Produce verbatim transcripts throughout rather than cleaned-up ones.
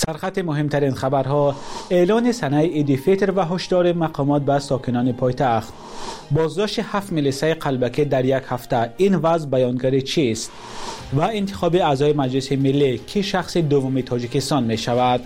سرخط مهمترین خبرها: اعلان سنه عید فطر و هشدار مقامات به ساکنان پایتخت. بازداشت هفت ملیسای قلبکی در یک هفته، این وضع بیانگر چیست؟ و انتخاب اعضای مجلس ملی که شخص دوم تاجیکستان می شود.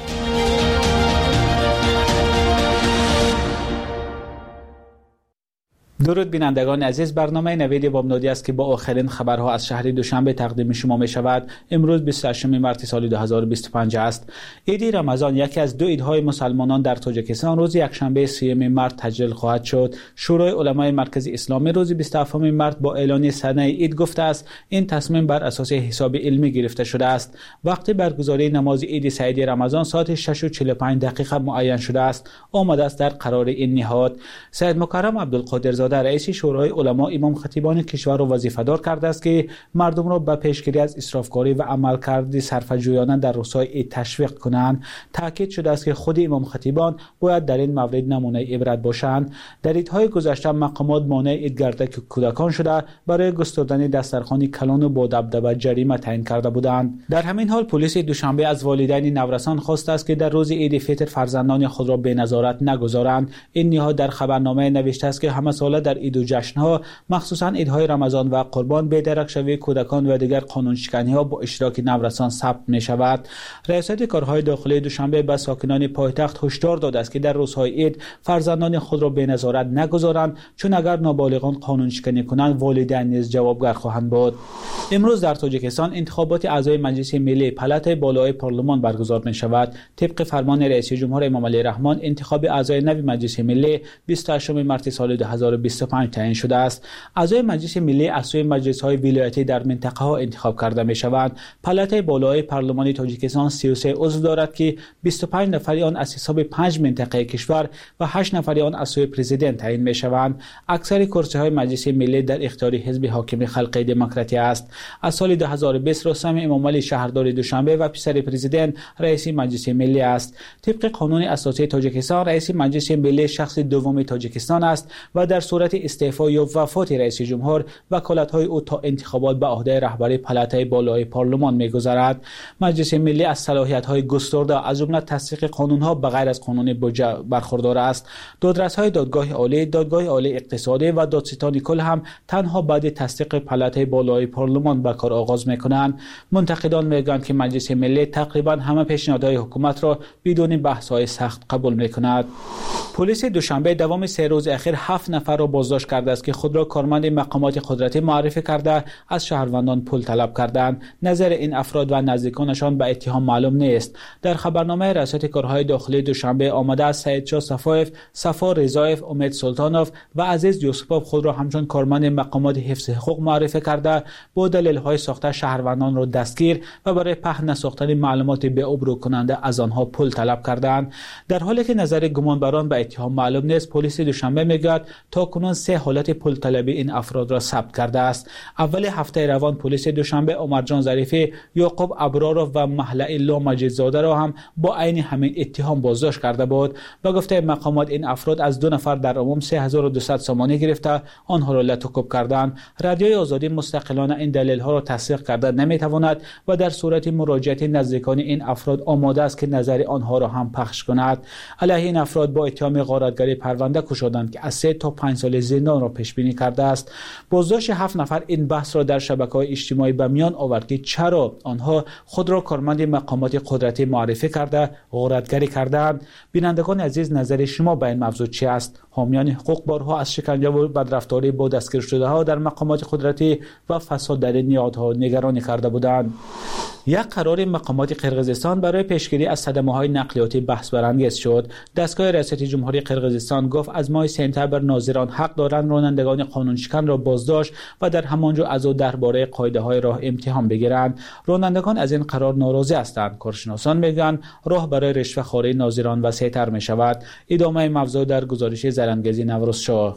درود بینندگان عزیز، برنامه نوید بامدادی است که با آخرین خبرها از شهر دوشنبه تقدیم شما می شود. امروز بیست و هشتم مارس سال دو هزار و بیست و پنج است. عید رمضان، یکی از دو عیدهای مسلمانان در تاجیکستان، روز یکشنبه سیوم مارس تجلیل خواهد شد. شورای علمای مرکز اسلامی روز بیست و هفتم مارس با اعلان سنه عید گفته است این تصمیم بر اساس حساب علمی گرفته شده است. وقت برگزاری نماز عید سعید رمضان ساعت شش و چهل و پنج دقیقه معین شده است. آمده است در قرار این نهاد. سید مکرم عبدالقادر زاده رئیس شورای علما امام خطیبان کشور را وظیفه دار کرده است که مردم را به پیشگیری از اسرافکاری و عملکرد صرفه‌جویانه در روزهای عید تشویق کنند. تاکید شده است که خود امام خطیبان باید در این مورد نمونه عبرت باشند. در عیدهای گذشته مقامات مانع عیدگردک کودکان شده برای گستردن دسترخوان کلان و با دبدبه جریمه تعیین کرده بودند. در همین حال پلیس دوشنبه از والدین نورسان خواسته است که در روز عید فطر فرزندان خود را به نظارت نگذارند. این نهاد در خبرنامه نوشته است که همه ساله در عید و جشن‌ها، مخصوصاً عیدهای رمضان و قربان، بی‌درک شوی کودکان و دیگر قانون شکنی‌ها با اشتراک نورسان ثبت می‌شود. ریاست کارهای داخلی دوشنبه به ساکنان پایتخت هشدار داده است که در روزهای عید فرزندان خود را به نظارت نگذارند، چون اگر نابالغان قانون شکنی کنند والدین نیز جوابگر خواهند بود. امروز در تاجیکستان انتخابات اعضای مجلس ملی پالاتای بالای پارلمان برگزار می‌شود. طبق فرمان رئیس جمهور امام علی رحمان، انتخاب اعضای نوی مجلس ملی بیست و هشتم مارس سال دو هزار و بیست و پنج تعیین شده است. اعضای مجلس ملی از سوی مجلس‌های ولایتی در منطقه ها انتخاب کرده می‌شوند. پالاتای بالای پارلمان تاجیکستان سی و سه عضو دارد که بیست و پنج نفر آن از حساب پنج منطقه کشور و هشت نفر آن از سوی پرزیدنت تعیین می‌شوند. اکثر کرسی‌های مجلس ملی در اختیار حزب حاکم خلق دموکراتی است. از سال دو هزار و بیست رستم امام علی شهردار دوشنبه و پسر پرزیدنت رئیس مجلس ملی است. طبق قانون اساسی تاجیکستان، رئیس مجلس ملی شخص دوم تاجیکستان است و در صورت استعفا یا وفات رئیس جمهور وکالت‌های او تا انتخابات به عهده رهبری پالاتای بالای پارلمان می‌گذرد. مجلس ملی از صلاحیت‌های گسترده از جمله تصدیق قانون‌ها به غیر از قانون بودجه برخوردار است. دادرس‌های دادگاه عالی، دادگاه عالی اقتصادی و دادستان کل هم تنها بعد تصدیق پالاتای بالای پارلمان به کار آغاز می‌کنند. منتقدان می‌گویند که مجلس ملی تقریباً همه پیشنهادهای حکومت را بدون بحث‌های سخت قبول می‌کند. پلیس دوشنبه دوام سه روز اخیر هفت نفر را بازداشت کرده است که خود را کارمند مقامات قدرتی معرفی کرده از شهروندان پول طلب کردند. نظر این افراد و نزدیکانشان به اتهام معلوم نیست. در خبرنامه ریاست کارهای داخلی دوشنبه آمده است سعید شاه صفایف، صفا رضایف، امید سلطانوف و عزیز یوسفوف خود را همچون کارمند مقامات حفظ حقوق معرفی کرده با دلیل‌های ساخته شهروندان را دستگیر و برای پهن نساختن معلومات به ابرو کننده از آنها پول طلب کردند. در حالی که نظر گمانبران به اتهام معلوم نیست، پلیس دوشنبه میگوید تاکنون سه حالت پول طلبی این افراد را ثبت کرده است. اول هفته روان پلیس دوشنبه عمرجان ظریفی، یعقوب ابرارov و محله الله مجیدزاده را هم با عین همین اتهام بازداشت کرده بود. به گفته مقامات این افراد از دو نفر در عموم سه هزار و دویست سامانه گرفته آنها را لطوکوب کردند. رادیوی آزادی مستقلانه این دلیل ها را تصدیق کرده نمیتواند و در صورت مراجعه نزدیکان این افراد آماده است که نظر آنها را هم پخش کند. علیه این افراد با اتهام غارتگری پرونده گشودند که از سه تا پنج سال زندان را پیش بینی کرده است. بازداشت هفت نفر این بحث را در شبکه‌های اجتماعی به میان آورد که چرا آنها خود را کارمند مقامات قدرتی معرفی کرده غارتگری کردند. بینندگان عزیز، نظر شما به این موضوع چی است؟ حامیان حقوق بارها از شکنجه و بدرفتاری با دستگیر شده ها در مقامات قدرتی و فساد در این نهادها نگرانی کرده بودند. یک قرار مقامات قرقیزستان برای پیشگیری از صدمه‌های نقلیاتی بحث برانگیز شد. دستگاه ریاست جمهوری قرقیزستان گفت از ماه سپتامبر ناظران حق دارند رانندگان قانون شکن را بازداشت و در همانجا از او درباره قاعده‌های راه امتحان بگیرند. رانندگان از این قرار ناراضی هستند. کارشناسان میگویند راه برای رشوه‌خواری ناظران وسیع‌تر می‌شود. ادامه موضوع در گزارش زرنگیزی نوروز شاه.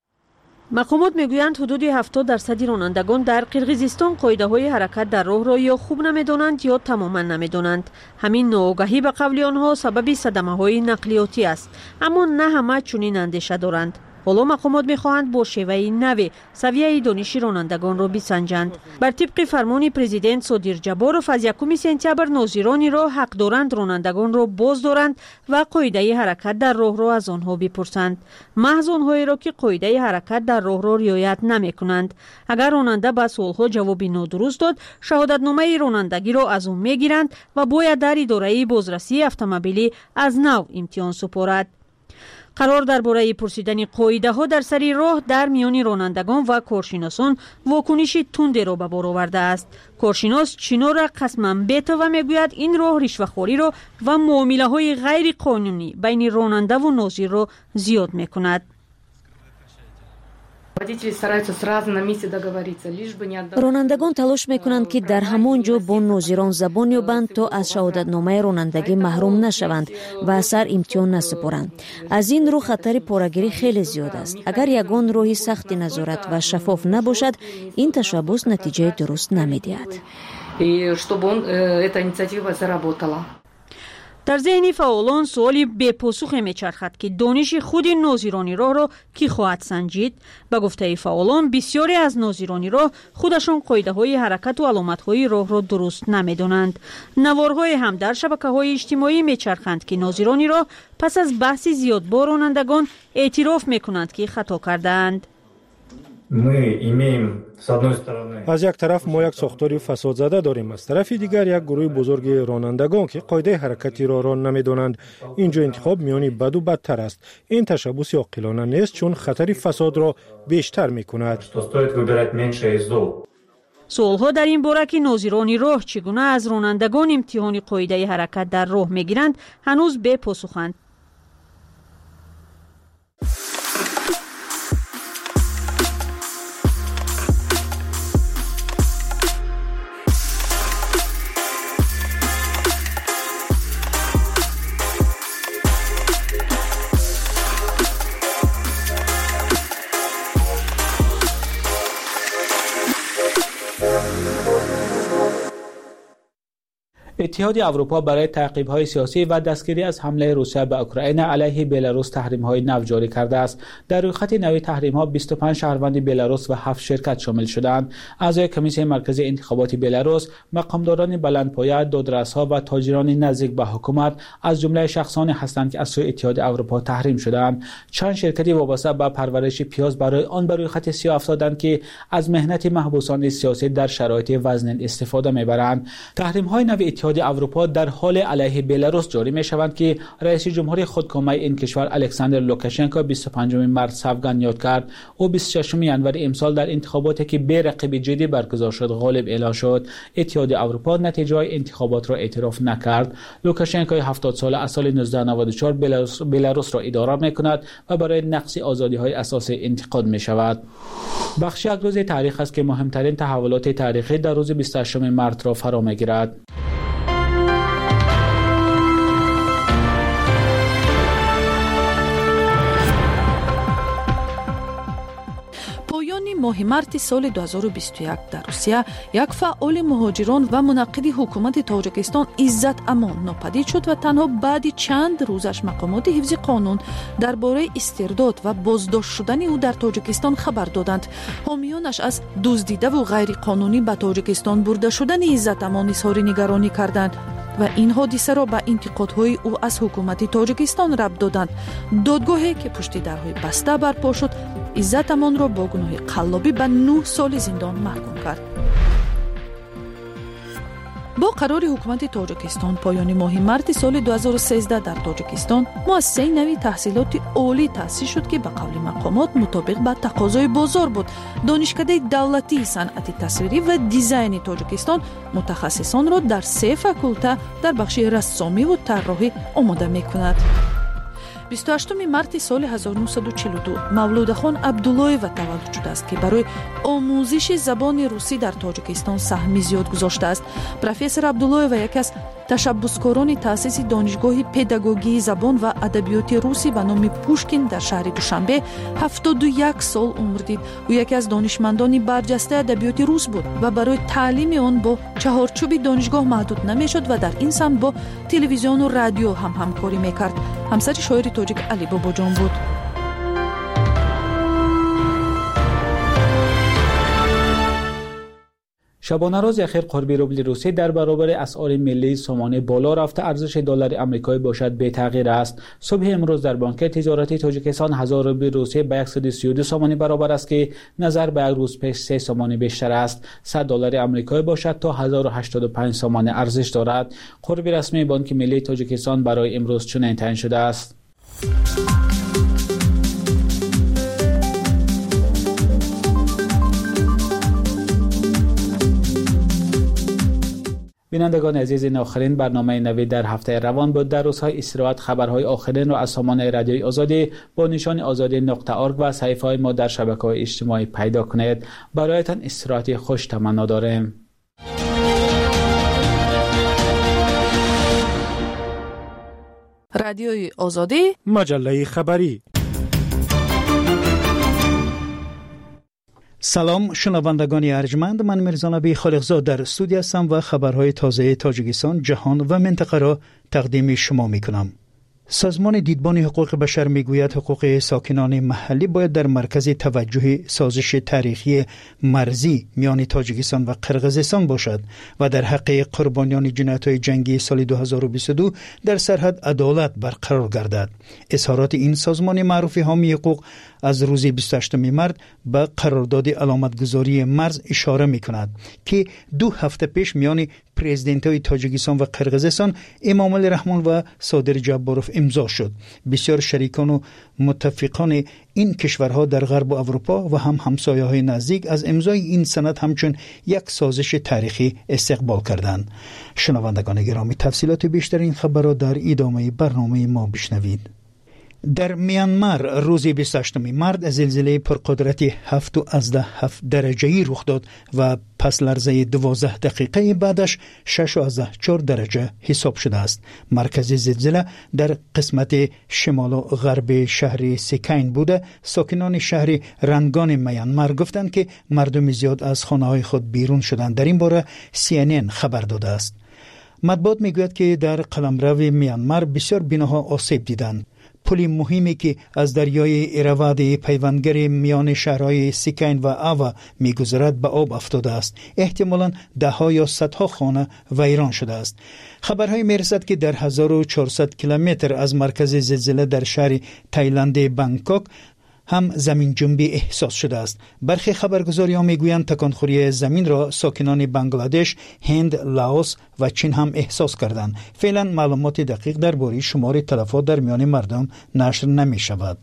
مقامات میگویند حدود هفتاد درصد رانندگان در قرقیزستان قاعده‌های حرکت در راه را یا خوب نمی‌دانند یا تماما نمی‌دانند. همین ناآگاهی به قول آنها سبب صدمه‌های نقلیاتی است، اما نه همه چنین اندیشه دارند. حالا مقامات میخواهند با شیوه نو سویه دانش رانندگان را بسنجند. بر طبق فرمان پرزیدنت صادر جبارов از یکم سپتامبر ناظران راه حق دارند رانندگان را باز دارند و قاعده حرکت در راه را از آنها بپرسند. محض آنهایی را که قاعده حرکت در راه را رعایت نمیکنند. اگر راننده به سوالها جواب نادرست داد، شهادتنامه رانندگی را از او میگیرند و باید در اداره بازرسی اتومبیلی از نو امتحان سپارد. قرار درباره پرسیدن قاعده ها در سر راه در میان رانندگان و کارشناسان واکنش تندی را به بار آورده است. کارشناس چینو را قسماً بیت و میگوید این راه رشوه‌خوری را و معامله های غیر قانونی بین راننده و ناظر را زیاد میکند. رانندگان تلاش میکنند که در همان جا با ناظران زبان یابند تا از شهادتنامه رانندگی محروم نشوند و اثر امتحان نسپارند. از این رو خطر پاره‌گیری خیلی زیاد است. اگر یگان راهی سخت نظارت و شفاف نباشد، این تشبث نتیجه درست نمیدهد. در ذهن فعالان سوالی بپاسخ میچرخد که دانش خود ناظران راه را کی خواهد سنجید؟ به گفته فعالان بسیاری از ناظران راه خودشان قاعده های حرکت و علامت های راه را درست نمیدانند. نوارهای هم در شبکه های اجتماعی میچرخند که ناظران راه پس از بحث زیاد با رانندگان اعتراف میکنند که خطا کردند. از یک طرف ما یک ساختاری فساد زده داریم، از طرف دیگر یک گروه بزرگ رانندگان که قاعده حرکتی را را نمیدانند. اینجا انتخاب میانی بد و بدتر است. این تشبث عاقلانه نیست چون خطر فساد را بیشتر میکند. سوالها در این باره که ناظران راه چگونه از رانندگان امتحان قاعده حرکت در راه میگیرند هنوز به پاسخند. اتحاد اروپا برای تعقیب‌های سیاسی و دستگیری از حمله روسیه به اوکراین علیه بلاروس تحریم‌های نو جاری کرده است. در روی خط نوی تحریم‌ها بیست و پنج شهروند بلاروس و هفت شرکت شامل شدند. اعضای کمیسیون مرکزی انتخابات بلاروس، مقامداران بلندپایه، دادرس‌ها و تاجران نزدیک به حکومت از جمله شخصانی هستند که از سوی اتحاد اروپا تحریم شدند. چند شرکتی وابسته به پرورش پیاز برای آن بر روی خط سیاه افتادند که از مهنت محبوسان سیاسی در شرایط وزن استفاده می‌برند. تحریم‌های نو اتحاد اروپا در حال علیه بلاروس جاری می شوند که رئیس جمهور خودکامه این کشور الکساندر لوکاشنکو بیست و پنجم مارس سوگند یاد کرد. او بیست و ششم ژانویه امسال در انتخاباتی که بی رقیب جدی برگزار شد غالب اعلان شد. اتحاد اروپا نتیجه انتخابات را اعتراف نکرد. لوکاشنکو هفتاد ساله از سال نوزده نود و چهار بلاروس, بلاروس را اداره می کند و برای نقض آزادی‌های اساسی انتقاد می شود. بخش یک روز تاریخ است که مهمترین تحولات تاریخی در روز بیست و هشتم مارس را فرا می‌گیرد. ماه مارت سال دو هزار و بیست و یک در روسیه یک فعال مهاجران و منعقد حکومت تاجیکستان عزت امان ناپدید شد و تنها بعد چند روزش مقامات حفظ قانون درباره استرداد و بازداشت شدن او در تاجیکستان خبر دادند. حامیانش از دزدیده و غیر قانونی به تاجیکستان برده شدن عزت امان اظهار نگرانی کردند و این حادثه را به انتقادهای او از حکومت تاجیکستان ربط دادند. دادگاهی که پشت درهای بسته برپا شد عزت امان را با گناه قلابی به نه سال زندان محکوم کرد. با قرار حکومت تاجیکستان پایان ماه مارت سال دو هزار و سیزده در تاجیکستان مؤسسه نوی تحصیلات عالی تأسیس شد که به قول مقامات مطابق به تقاضای بازار بود. دانشکده دولتی صنعت تصویری و دیزاین تاجیکستان متخصصان را در سه فاکولته در بخش رسامی و طراحی آماده می‌کند. بیست و هشتم مارت سال هزار و نهصد و چهل و دو مولودخان عبداللهیو تولد شده است که برای آموزش زبان روسی در تاجیکستان سهم زیاد گذاشته است. پروفسور عبداللهیو یکی از تشبثکاران تأسیس دانشگاه پداگوژی زبان و ادبیات روسی به نام پوشکین در شهر دوشنبه هفتاد و یک سال عمر دید. او یکی از دانشمندان برجسته ادبیات روس بود و برای تعلیم آن با چهارچوب دانشگاه محدود نمیشد و در این سمت با تلویزیون و رادیو هم همکاری میکرد. همسر شاعر تاجیک علی باباجان بود. شبانه روز اخیر قربی روبل روسی در برابر اسعار ملی سامانه بالا رفته، ارزش دلار آمریکایی باشد به تغییر است. صبح امروز در بانک تجارتی تاجیکستان هزار روبل روسی به صد و سی و دو سامانه برابر است که نظر به یک روز پیش سه سامانه بیشتر است. صد دلار آمریکایی باشد تا هزار و هشتاد و پنج سامانه ارزش دارد. قربی رسمی بانک ملی تاجیکستان برای امروز چنین تعیین شده است. بینندگان عزیز، این آخرین برنامه نوید در هفته روان بود. در روزهای استراحت خبرهای آخرین را از سامان رادیوی آزادی با نشان آزادی نقطه ارگ و صفحه های ما در شبکه‌های اجتماعی پیدا کنید. برایتان استراحت خوش تمنا داریم. رادیوی آزادی، مجله خبری. سلام شنوندگان ارجمند، من میرزا نبی خالقزاد در استودیو هستم و خبرهای تازه تاجیکستان، جهان و منطقه را تقدیم شما میکنم. سازمان دیدبان حقوق بشر میگوید حقوق ساکنان محلی باید در مرکز توجه سازش تاریخی مرزی میان تاجیکستان و قرقیزستان باشد و در حق قربانیان جنایت‌های جنگی سال دو هزار و بیست و دو در سرحد عدالت برقرار گردد. اظهارات این سازمان معروف حامی حقوق از روز بیست و هشتم مارس به قرارداد علامتگذاری مرز اشاره می‌کند که دو هفته پیش میان پرزیدنت‌های تاجیکستان و قرقیزستان امام علی رحمان و صادر جباروف امضا شد. بسیار شریکان و متفقان این کشورها در غرب اروپا و هم همسایه‌های نزدیک از امضای این سند همچون یک سازش تاریخی استقبال کردند. شنوندگان گرامی، تفصیلات بیشتر این خبر را در ادامه برنامه ما بشنوید. در میانمار روز بیست و هشتم مارس زلزله پرقدرت هفت و از هفت درجه‌ای رخ داد و پس لرزه دوازده دقیقه بعدش شش و از چهار درجه حساب شده است. مرکز زلزله در قسمت شمال و غرب شهر سیکین بوده. ساکنان شهر رنگان میانمار گفتند که مردم زیاد از خانه‌های خود بیرون شدند. در این باره سی ان ان خبر داده است. مطبوعات میگوید که در قلمرو میانمار بسیار بناها آسیب دیدند. پل مهمی که از دریای ایراواد پیوندگر میان شهرهای سیکین و آوا میگذرد به آب افتاده است. احتمالاً ده ها یا صدها خانه ویران شده است. خبرهای میرسد که در هزار و چهارصد کیلومتر از مرکز زلزله در شهر تایلند بانکوک هم زمین جنبی احساس شده است. برخی خبرگزاری‌ها میگویند تکانخوری زمین را ساکنان بنگلادش، هند، لاوس و چین هم احساس کردند. فعلا معلومات دقیق درباره شمار تلفات در میان مردم نشر نمی شود.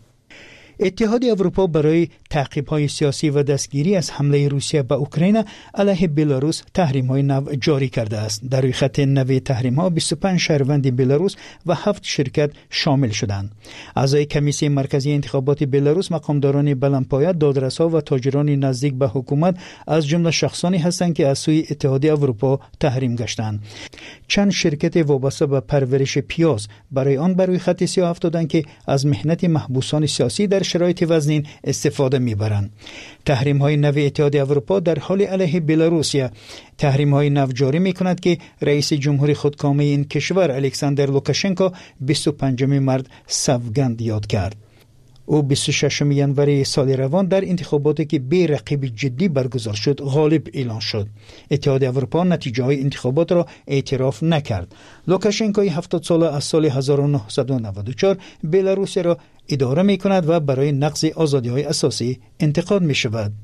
اتحاد اروپا برای تعقیب‌های سیاسی و دستگیری از حمله روسیه به اوکراین علیه بلاروس تحریم‌های نو جاری کرده است. در روی خط نو تحریم‌ها بیست و پنج شهروند بلاروس و هفت شرکت شامل شدند. اعضای کمیسیون مرکزی انتخابات بلاروس، مقامداران بلندپایه، دادرس‌ها و تاجران نزدیک به حکومت از جمله شخصانی هستند که از سوی اتحاد اروپا تحریم گشتند. چند شرکت وابسته به پرورش پیاز برای آن بر روی خط سیاه افتادند که از مهنت محبوسان سیاسی در شرایط وزنین استفاده میبرند. تحریم های نو اتحاد اروپا در حال علیه بلاروسیه. تحریم های نو جاری میکند که رئیس جمهور خودکامه این کشور الکساندر لوکاشنکو بیست و پنجم مارس سوگند یاد کرد. او بیست و ششم ژانویه سال روان در انتخاباتی که بی رقیب جدی برگزار شد غالب اعلان شد. اتحاد اروپا نتیجه های انتخابات را اعتراف نکرد. لوکاشنکو هفتاد ساله از سال هزار و نهصد و نود و چهار بلاروس را اداره می کند و برای نقض آزادی های اساسی انتقاد می شود.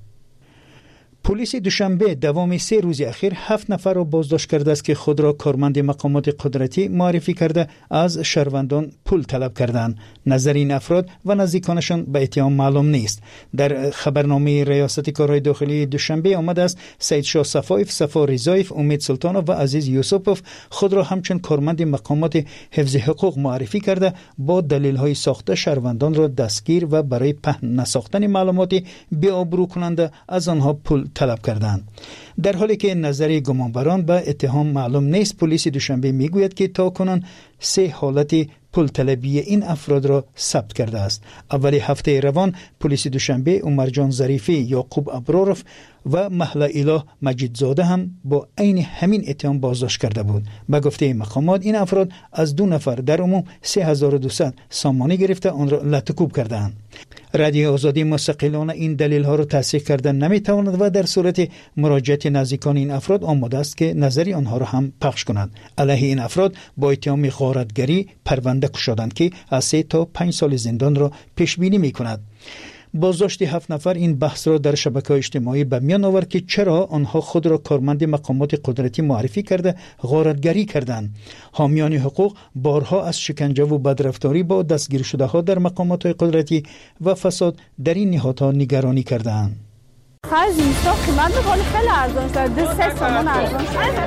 پلیس دوشنبه دوام سه روز اخیر هفت نفر را بازداشت کرده است که خود را کارمند مقامات قدرتی معرفی کرده از شهروندان پول طلب کردند. نظر این افراد و نزدیکانشان به اتهام معلوم نیست. در خبرنامه ریاست کارهای داخلی دوشنبه آمده است سید شاه صفایف، صفا رضایف، امید سلطانوف و عزیز یوسفوف خود را همچون کارمند مقامات حفظ حقوق معرفی کرده با دلیل‌های ساخته شهروندان را دستگیر و برای پهن نساختن معلومات بی‌آبرو کننده از آنها پول طلب کردند. در حالی که نظر گمانبران به اتهام معلوم نیست، پلیس دوشنبه میگوید که تاکنون سه حالت پول طلبی این افراد را ثبت کرده است. اول هفته روان پلیس دوشنبه عمرجان ظریفی، یعقوب ابراروف و مهلا اله مجیدزاده هم با عین همین اتهام بازداشت کرده بود. به گفته مقامات این افراد از دو نفر در عموم سه هزار و دویست سامانه گرفته آن را لطکوب کردند. رادیو آزادی مستقلانه این دلیل ها را تصحیح کردن نمیتواند و در صورت مراجعت نزدیکان این افراد آماده است که نظری آنها را هم پخش کنند. علیه این افراد با اتهام غارتگری پرونده گشادند که از سه تا پنج سال زندان را پیش بینی میکند. بازداشت هفت نفر این بحث را در شبکه‌های اجتماعی به میان آورد که چرا آنها خود را کارمند مقامات قدرتی معرفی کرده غارتگری کردند. حامیان حقوق بارها از شکنجه و بدرفتاری با دستگیر شده ها در مقامات قدرتی و فساد در این نهادها نگرانی کردند. خرج اینستا قیمت بخواد خیلی ارزان شد. دو سه سامان ارزان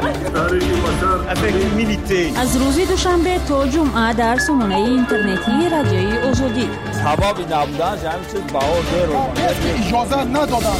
شد. از روز دوشنبه تا جمعه در سامانه اینترنتی رادیوی آزادی سبب نبودن همین چیز بها زیرو اجازه ندادن.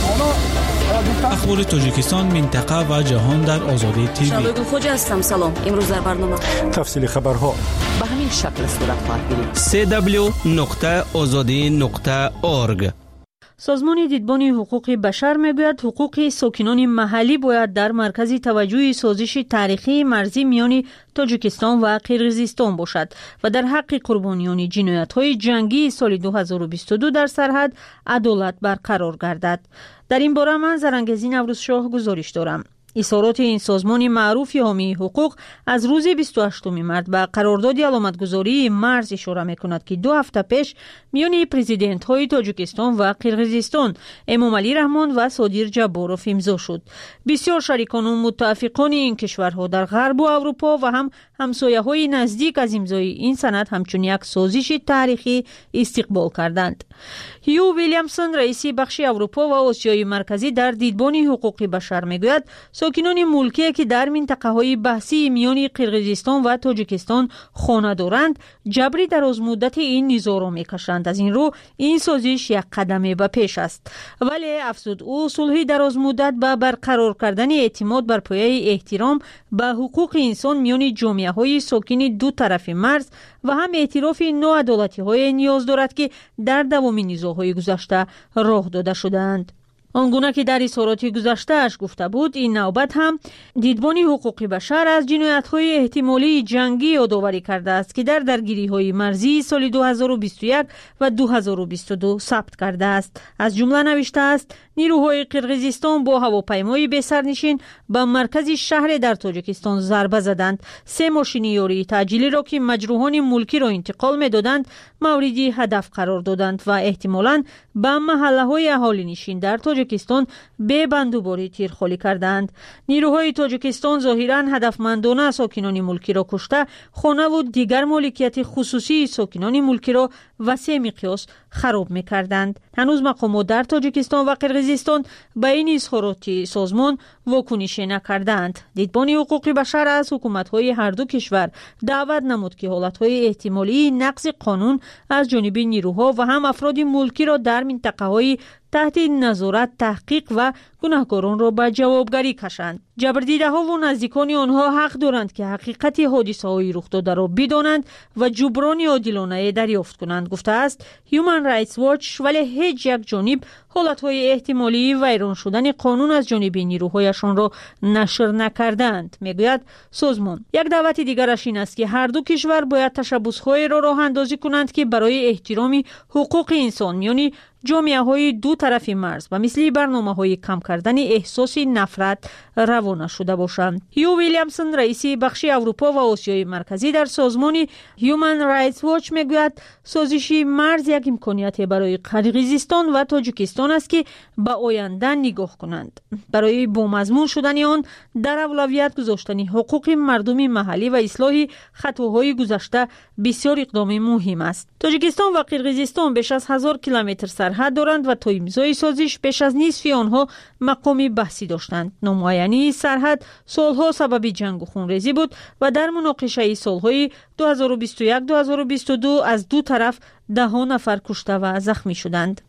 حالا اخبار تاجیکستان، منطقه و جهان در آزادی تیوی. شبگل خوج هستم. سلام. امروز در برنامه تفصیل خبرها به همین شکل صورت خواهد گرفت. سی دبلیو نقطه آزادی نقطه اورگ. سازمان دیدبان حقوق بشر میگوید حقوق ساکنان محلی باید در مرکز توجه سازش تاریخی مرزی میان تاجیکستان و قرقیزستان باشد و در حق قربانیان جنایت‌های جنگی سال دو هزار و بیست و دو در سرحد عدالت برقرار گردد. در این باره من زرنگزی نوروز شاه گزارش دارم. اظهارات این سازمان معروف حامی حقوق از روز بیست و هشتم مارس به قرارداد علامتگذاری مرز اشاره می‌کند که دو هفته پیش میان پرزیدنت‌های تاجیکستان و قرقیزستان امامعلی رحمان و صادر جباروف امضا شد. بسیار شریکان و متفقان این کشورها در غرب و اروپا و هم همسایه‌های نزدیک از امضای این سند همچون یک سازش تاریخی استقبال کردند. هیو ویلیامسون رئیس بخش اروپا و آسیای مرکزی در دیدبان حقوق بشر میگوید ساکنان ملکی که در منطقه‌های بحثی میان قرقیزستان و تاجیکستان خانه دارند جبری در از مدت این نیزا را میکشند. از این رو این سازش یک قدم به پیش است، ولی افزود او صلح در از مدت به برقرار کردن اعتماد بر پایه احترام به حقوق انسان میان جامعه‌های ساکن دو طرف مرز و هم اعتراف ناعدالتی‌های نیاز دارد که در دوام نیزاهای گذشته راه داده شدند. آنگونه که در اظهارات گذشته اش گفته بود، این نوبت هم دیدبان حقوق بشر از جنایت‌های احتمالی جنگی یادآوری کرده است که در درگیری‌های مرزی سال دو هزار و بیست و یک و دو هزار و بیست و دو ثبت کرده است. از جمله نوشته است نیروهای قرقیزستان با هواپیمای بی سرنشین به مرکز شهر در تاجیکستان ضربه زدند. سه ماشین یاری تعجیلی را که مجروحان ملکی را انتقال می‌دادند موردی هدف قرار دادند و احتمالاً به محله‌های اهالی نشین در تاجیکستان به بندوباری تیرخوری کردند. نیروهای تاجیکستان ظاهراً هدفمندانه ساکنان ملکی را کشته، خانه و دیگر مالکیت خصوصی ساکنان ملکی را وسیع مقیاس خراب می‌کردند. هنوز مقامات در تاجیکستان و قرقیزستان به این اظهارات سازمان واکنش نکردند. دیدبان حقوق بشر از حکومت‌های هر دو کشور دعوت نمود که حالت‌های احتمالی نقض قانون از جانب نیروها و هم افراد ملکی را در منطقه‌های تحت نظارت تحقیق و گناهکاران را به جوابگری کشند. جبردیده‌ها و نزدیکان آنها حق دارند که حقیقت حادثه‌های رخ داده را بدانند و جبران عادلانه دریافت کنند، گفته است هیومن رایتس واچ. ولی هیچ یک جانب حالت‌های احتمالی ویران شدن قانون از جانب نیروهایشان را نشر نکردند. میگوید سازمان یک دعوت دیگرش این است که هر دو کشور باید تشبس‌های را راه اندازی کنند که برای احترام حقوق انسان میان جامعه‌های دو طرف مرز و مثل برنامه‌های کم کردن احساس نفرت روانه شده باشند. هیو ویلیامسون رئیس بخش اروپا و آسیای مرکزی در سازمان هیومن رایتس واچ میگوید سازش مرز یک امکانیت برای قرقیزستان و تاجیکستان است که به آینده نگاه کنند. برای بامضمون شدن آن در اولویت گذاشتن حقوق مردم محلی و اصلاح خطاهای گذشته بسیار اقدام مهم است. تاجیکستان و قرقیزستان بیش از هزار کیلومتر سرحد دارند و تا امضای سازش بیش از نصف آنها مقام بحثی داشتند. نامعینی سرحد سالها سبب جنگ و خونریزی بود و در مناقشه سالهای دو هزار و بیست و یک دو هزار و بیست و دو از دو طرف ده ها نفر کشته و زخمی شدند.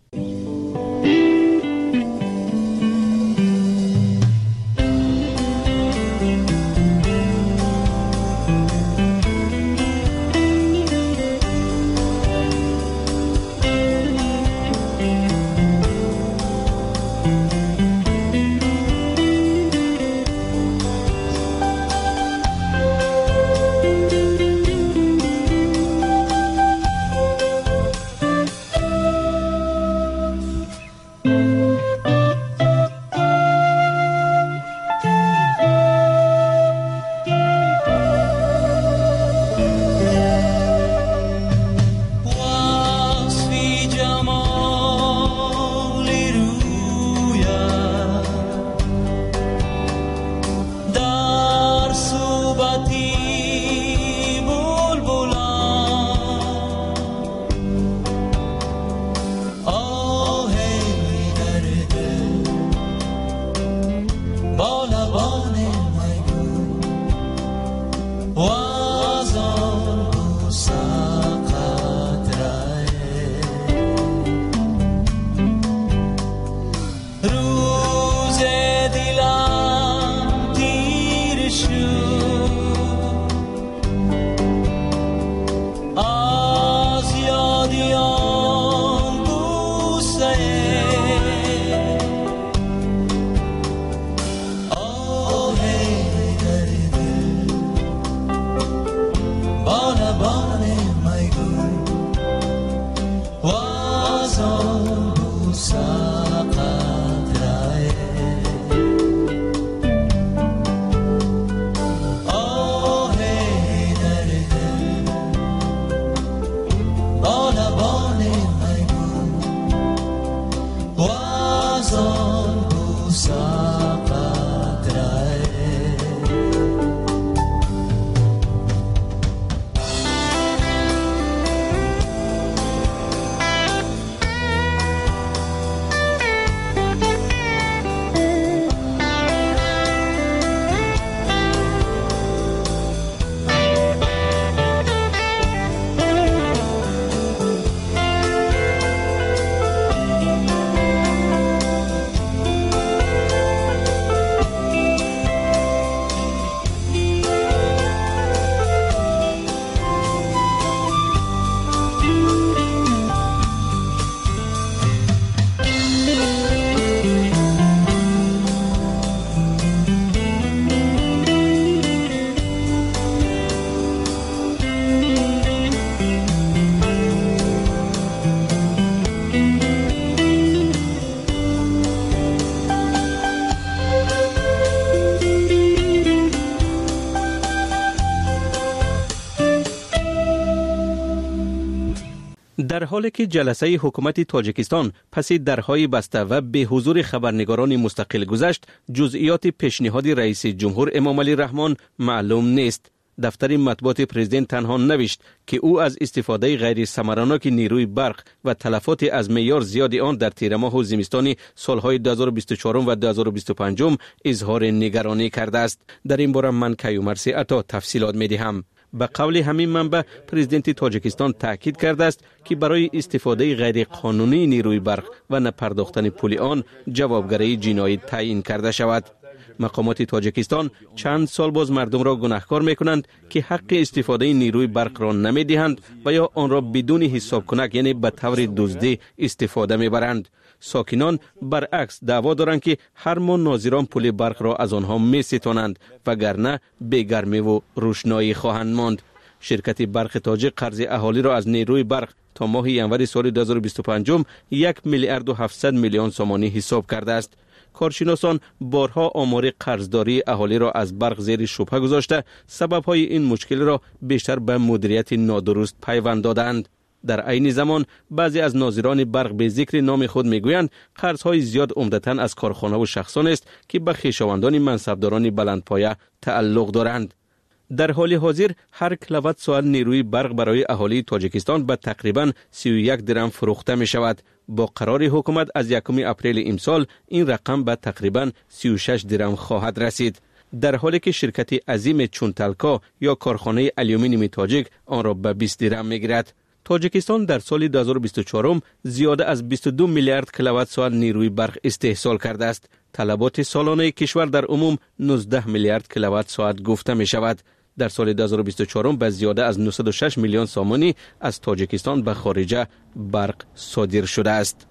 در حالی که جلسه حکومت تاجیکستان پس درهای بسته و به حضور خبرنگاران مستقل گذشت، جزئیات پیشنهاد رئیس جمهور امام علی رحمان معلوم نیست. دفتر مطبوعات پرزیدنت تنها نوشت که او از استفاده غیر ثمراناک نیروی برق و تلفات از معیار زیاد آن در تیر ماه و زمستان سالهای دو هزار و بیست و چهار و دو هزار و بیست و پنج اظهار نگرانی کرده است. در این باره من کیومرث عطا تفصیلات می‌دهم. به قول همین منبع، پرزیدنت تاجیکستان تاکید کرده است که برای استفاده غیر قانونی نیروی برق و نپرداختن پول آن جوابگری جنایی تعیین کرده شود. مقامات تاجیکستان چند سال باز مردم را گناهکار میکنند که حق استفاده نیروی برق را نمیدهند و یا آن را بدون حساب کنک یعنی به طور دزدی استفاده میبرند. ساکنان برعکس دعوا دارند که هر ماه ناظران پول برق را از آنها میستانند وگرنه بی گرمی و روشنایی خواهند ماند. شرکت برق تاجیک قرض اهالی را از نیروی برق تا ماه ژانویه سال دو هزار و بیست و پنج یک میلیارد و هفتصد میلیون سومانی حساب کرده است. کارشناسان بارها آمار قرضداری اهالی را از برق زیر شبهه گذاشته سبب‌های این مشکل را بیشتر به مدیریت نادرست پیوند دادند. در عین زمان بعضی از ناظران برق به ذکر نام خود میگویند قرض‌های زیاد عمدتاً از کارخانه و شخصان است که به خویشاوندان منصبداران بلندپایه تعلق دارند. در حال حاضر هر کیلووات ساعت نیروی برق برای اهالی تاجیکستان به تقریباً سی و یک درم فروخته می شود. با قرار حکومت از یکم اپریل امسال این رقم به تقریباً سی و شش درم خواهد رسید. در حالی که شرکت عظیم چون تلکا یا کارخانه آلومینیوم تاجیک آن را به بیست درم می گیرد. تاجیکستان در سال دو هزار و بیست و چهار زیاده از بیست و دو میلیارد کیلووات ساعت نیروی برق استحصال کرده است. طلبات سالانه کشور در عموم نوزده میلیارد کیلووات ساعت گفته می شود. در سال دو هزار و بیست و چهار به زیاده از نهصد و شش میلیون سومانی از تاجیکستان به خارج برق صادر شده است.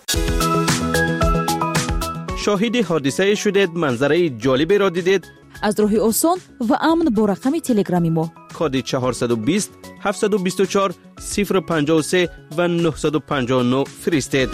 شاهد حادثه شدید، منظره جالبی را دیدید؟ از راه آسان و امن با رقم تلگرامی ما کد چهارصد و بیست هفتصد و بیست و چهار صفر پنجاه و سه و نهصد و پنجاه و نه فرستید.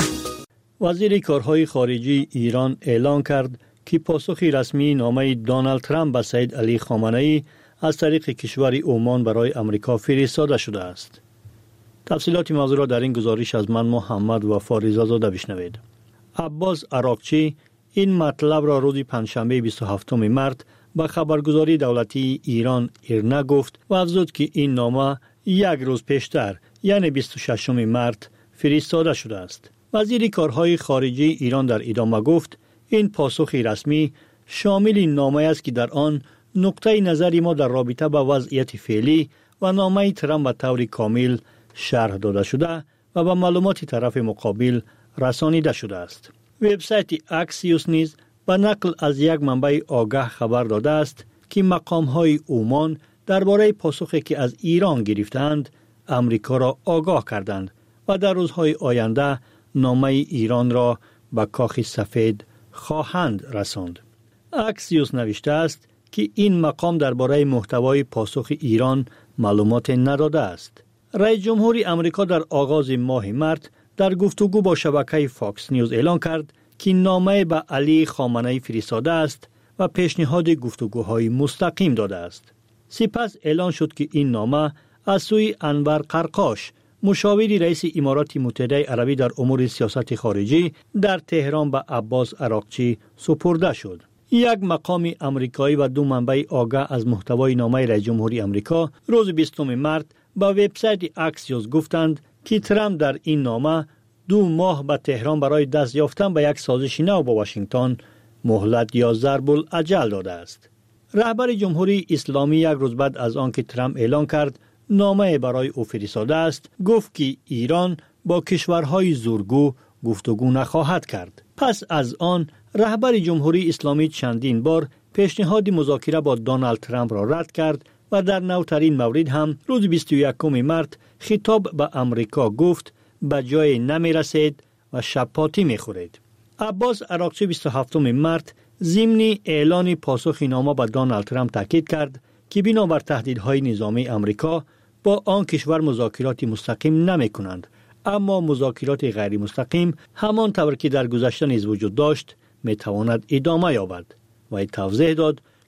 وزیر کارهای خارجی ایران اعلام کرد که پاسخی رسمی نامه دونالد ترامپ به سید علی خامنه‌ای از طریق کشور عمان برای امریکا فرستاده شده است. تفصیلات موضوع را در این گزارش از من محمد وفا رضازاده بشنوید. عباس عراقچی این مطلب را روز پنجشنبه بیست و هفتم مارس به خبرگزاری دولتی ایران ایرنا گفت و افزود که این نامه یک روز پیشتر یعنی بیست و ششم مارس فرستاده شده است. وزیر کارهای خارجی ایران در ادامه گفت این پاسخی رسمی شامل نامه است که در آن نقطه نظری ما در رابطه با وضعیت فعلی و نامه ترامپ به طور کامل شرح داده شده و به معلومات طرف مقابل رسانیده شده است. وبسایت اکسیوس نیز به نقل از یک منبع آگاه خبر داده است که مقام‌های عمان درباره پاسخی که از ایران گرفتند امریکا را آگاه کردند و در روزهای آینده نامه ایران را به کاخ سفید خواهند رساند. اکسیوس نوشته است که این مقام درباره محتوای پاسخ ایران معلومات نداده است. رئیس جمهور امریکا در آغاز ماه مارس در گفتگو با شبکه فاکس نیوز اعلان کرد که نامه به علی خامنه‌ای فرستاده است و پیشنهاد گفتگوهای مستقیم داده است. سپس اعلان شد که این نامه از سوی انور قرقاش، مشاوری رئیس امارات متحده عربی در امور سیاست خارجی، در تهران به عباس عراقچی سپرده شد. یک مقام امریکایی و دو منبع آگاه از محتوای نامه رئیس جمهوری امریکا روز بیستم مارس با وبسایت اکسیوس گفتند که ترامپ در این نامه دو ماه به تهران برای دست یافتن به یک سازش نو با واشنگتن مهلت یا ضرب الاجل داده است. رهبر جمهوری اسلامی یک روز بعد از آنکه ترامپ اعلان کرد نامه برای او فرستاده است، گفت که ایران با کشورهای زورگو گفتگو نخواهد کرد. پس از آن رهبر جمهوری اسلامی چندین بار پیشنهاد مذاکره با دونالد ترامپ را رد کرد و در نوترین مورد هم روز بیست و یکم مارس خطاب به امریکا گفت به جای نمی رسید و شپاتی می خورید. عباس عراقچی بیست و هفتم مارس ضمن اعلان پاسخ نامه به دونالد ترامپ تاکید کرد که بنابر تهدیدهای نظامی امریکا با آن کشور مذاکرات مستقیم نمی کنند، اما مذاکرات غیر مستقیم همان طور که در گذشته نیز وجود داشت می تواند ادامه یابد و توضیح داد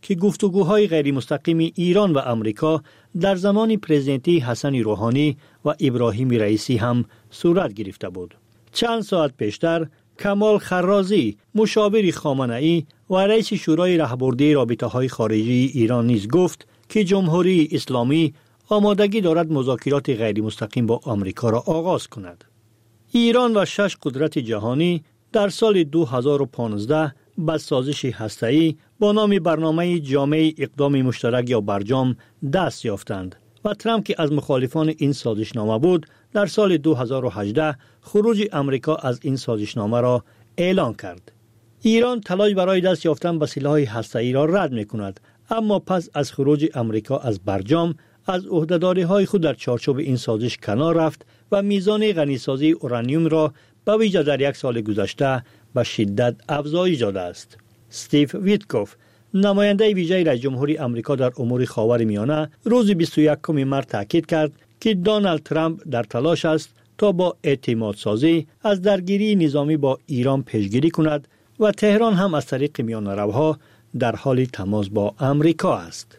که گفتگوهای غیر مستقیم ایران و امریکا در زمان پرزیدنتی حسن روحانی و ابراهیم رئیسی هم صورت گرفته بود. چند ساعت پیشتر کمال خرازی مشاور خامنه‌ای و رئیس شورای راهبردی رابطه‌های خارجی ایران نیز گفت که جمهوری اسلامی آمادگی دارد مذاکرات غیر مستقیم با آمریکا را آغاز کند. ایران و شش قدرت جهانی در سال دو هزار و پانزده به سازش هسته‌ای با نام برنامه جامع اقدام مشترک یا برجام دست یافتند و ترامپ که از مخالفان این سازشنامه بود در سال دو هزار و هجده خروج امریکا از این سازشنامه را اعلان کرد. ایران تلاش برای دست یافتن به سلاح هسته‌ای را رد می‌کند، اما پس از خروج امریکا از برجام از عهده‌داری‌های خود در چارچوب این سازش کنار رفت و میزان غنیسازی اورانیوم را به ویژه در یک سال گذشته به شدت افزایش داده است. استیو ویتکوف، نماینده ویژه رئیس جمهوری آمریکا در امور خاورمیانه، روز بیست و یکم مارس تاکید کرد که دونالد ترامپ در تلاش است تا با اعتماد سازی از درگیری نظامی با ایران پیشگیری کند و تهران هم از طریق میانه‌روها در حال تماس با امریکا است.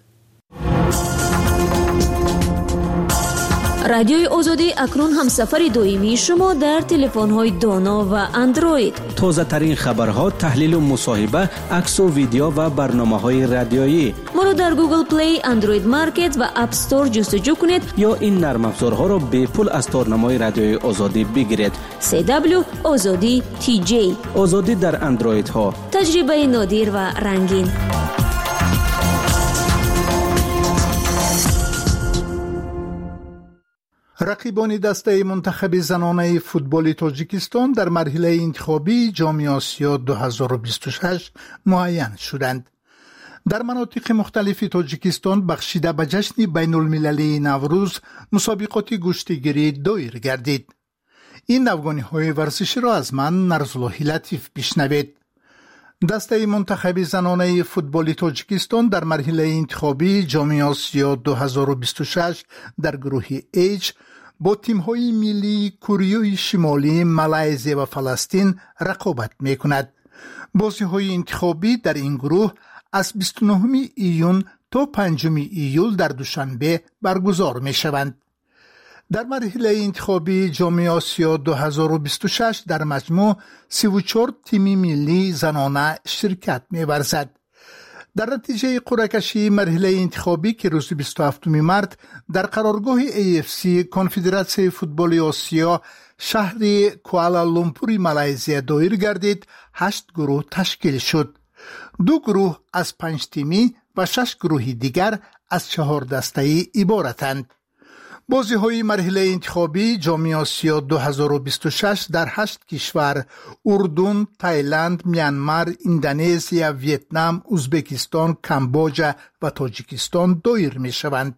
رادیوی آزادی اکنون هم سفر دویمی شما در تلفن‌های دانا و اندروید. تازه ترین خبرها، تحلیل و مصاحبه، عکس و ویدیو و برنامه‌های رادیویی. ما رو در گوگل پلی، اندروید مارکت و اپ استور جستجو کنید یا این نرم افزارها را به پول از تارنمای رادیوی آزادی بگیرید. سی دبلیو آزادی تی جی. آزادی در اندروید ها. تجربه نادر و رنگین. رقیبان دسته منتخب زنانه فوتبال تاجیکستان در مرحله انتخابی جام آسیا دو هزار و بیست و شش معین شدند. در مناطق مختلف تاجیکستان بخشیده به جشن بین المللی نوروز مسابقات گشتیگیری دایر گردید. این افغانی های ورزشی را از من نرزالله لطیف بشنوید. دسته منتخب زنانه فوتبال تاجیکستان در مرحله انتخابی جام آسیا دو هزار و بیست و شش در گروه H با تیم‌های ملی کره شمالی، مالزی و فلسطین رقابت می‌کند. بازی‌های انتخابی در این گروه از بیست و نهم ایون تا پنجم ایول در دوشنبه برگزار می‌شوند. در مرحله انتخابی جام آسیا دو هزار و بیست و شش در مجموع سی و چهار تیم ملی زنانه شرکت می‌ورزد. در نتیجه قرعه کشی مرحله انتخابی که روز بیست و هفتم مارس در قرارگاه ای اف سی کنفدراسیون فوتبال آسیا شهر کوالالامپور مالزی دایر گردید، هشت گروه تشکیل شد. دو گروه از پنج تیمی و شش گروه دیگر از چهار دسته‌ای عبارتند. بازی های مرحله انتخابی جام آسیا دو هزار و بیست و شش در هشت کشور اردن، تایلند، میانمار، اندونزیا، ویتنام، ازبکستان، کامبوجا و تاجیکستان دایر می شوند.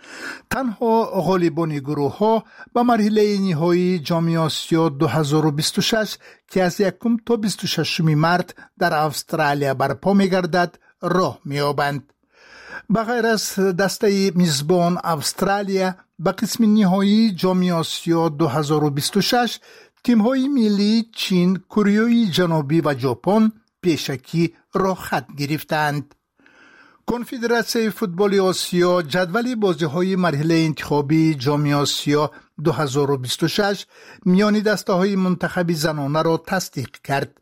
تنها غالبان گروه ها به مرحله نهایی جام آسیا دو هزار و بیست و شش که از یکم تا بیست و ششم مارس در استرالیا برپا می گردد راه می یابند. بغیر از دسته میزبان استرالیا، به قسم نهایی جام آسیا دو هزار و بیست و شش تیم‌های ملی چین، کره جنوبی و ژاپن پیشکی را خط گرفتند. کنفدراسیون فوتبال آسیا جدول بازی‌های مرحله انتخابی جام آسیا دو هزار و بیست و شش میان دسته‌های منتخب زنانه را تصدیق کرد.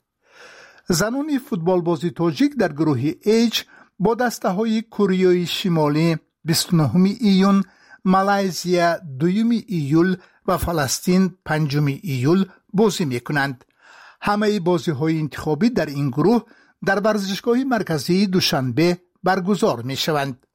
زنان فوتبال بازی تاجیک در گروه H با دسته‌های کره شمالی بیست و نهم ایون، مالزیا دوم ایول و فلسطین پنجم ایول بازی می‌کنند. همه بازی‌های انتخابی در این گروه در ورزشگاه مرکزی دوشنبه برگزار می‌شوند.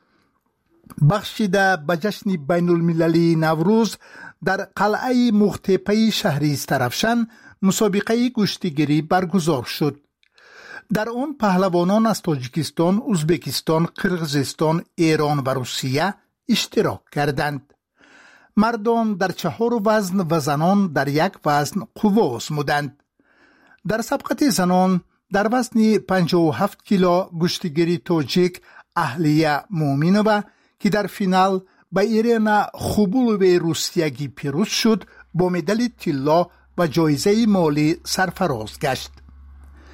بخشیده به جشن بین المللی نوروز در قلعه مختپه شهری استرافشان مسابقه گشتیگیری برگزار شد. در آن پهلوانان از تاجیکستان، ازبکستان، قرقیزستان، ایران و روسیه اشتراک کردند. مردان در چهار وزن و زنان در یک وزن قوه آزمودند. در سبقت زنان در وزن پنجاه و هفت کیلو گشتیگیری تاجیک اهلیه مومینووا که در فینال به ایرینا خوبولوی روسیگی پیروز شد با مدال طلا و جایزه مالی سرفراز گشت.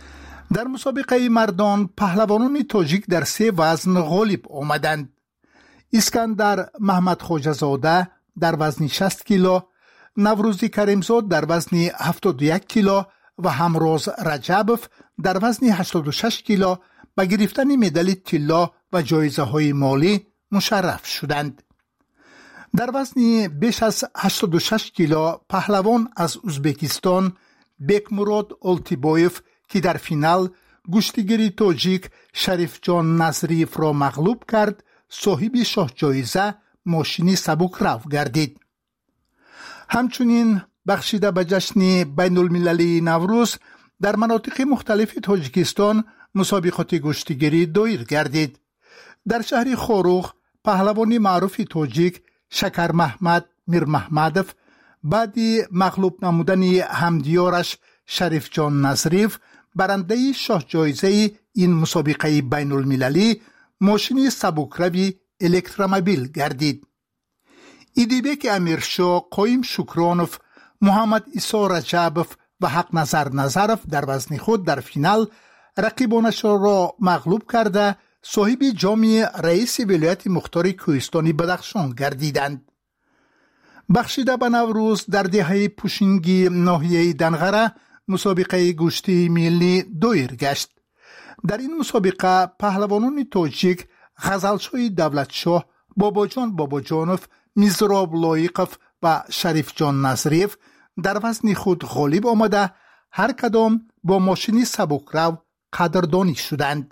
در مسابقه مردان پهلوانان تاجیک در سه وزن غالب آمدند. اسکندر محمد خواجه‌زاده در وزن شصت کیلو، نوروزی کریمزاد در وزن هفتاد و یک کیلو و همراز رجبوف در وزن هشتاد و شش کیلو به گرفتن مدال طلا و جایزه های مالی مشرف شدند. در وزن بیش از هشتاد و شش کیلو پهلوان از ازبکستان بکمراد اولتیبایف که در فینال گشتیگری تاجیک شریف جان نظریف را مغلوب کرد، صاحب شاه جایزه ماشینی سبک رو گردید. همچنین بخشیده به جشن بین المللی نوروز در مناطق مختلف تاجیکستان مسابقات گشتیگری دایر گردید. در شهر خوروغ پهلوان معروف تاجیک شکر محمد میر محمدوف بعدی مغلوب نمودن همدیارش شریف جان نظریف برنده شاه جایزه این مسابقه بین المللی ماشین سبکروی الکترومبیل گردید. ایدیبک امیرشاه، قایم شکرانوف، محمد عیسی رجبوف و حق نظر نظرف در وزن خود در فینال رقیبانش را مغلوب کرده صاحب جام رئیس ولایت مختار کوهستانی بدخشان گردیدند. بخشیده به نوروز در دهه پوشینگی ناحیه دنغره مسابقه گشتی ملی دایر گشت. در این مسابقه پهلوانان تاجیک غزلشوی دولتشاه، باباجان باباجانوف، میزراب لایقوف و شریف جان نظریف در وزن خود غالب آمده هر کدام با ماشینی سبکرو قدردانی شدند.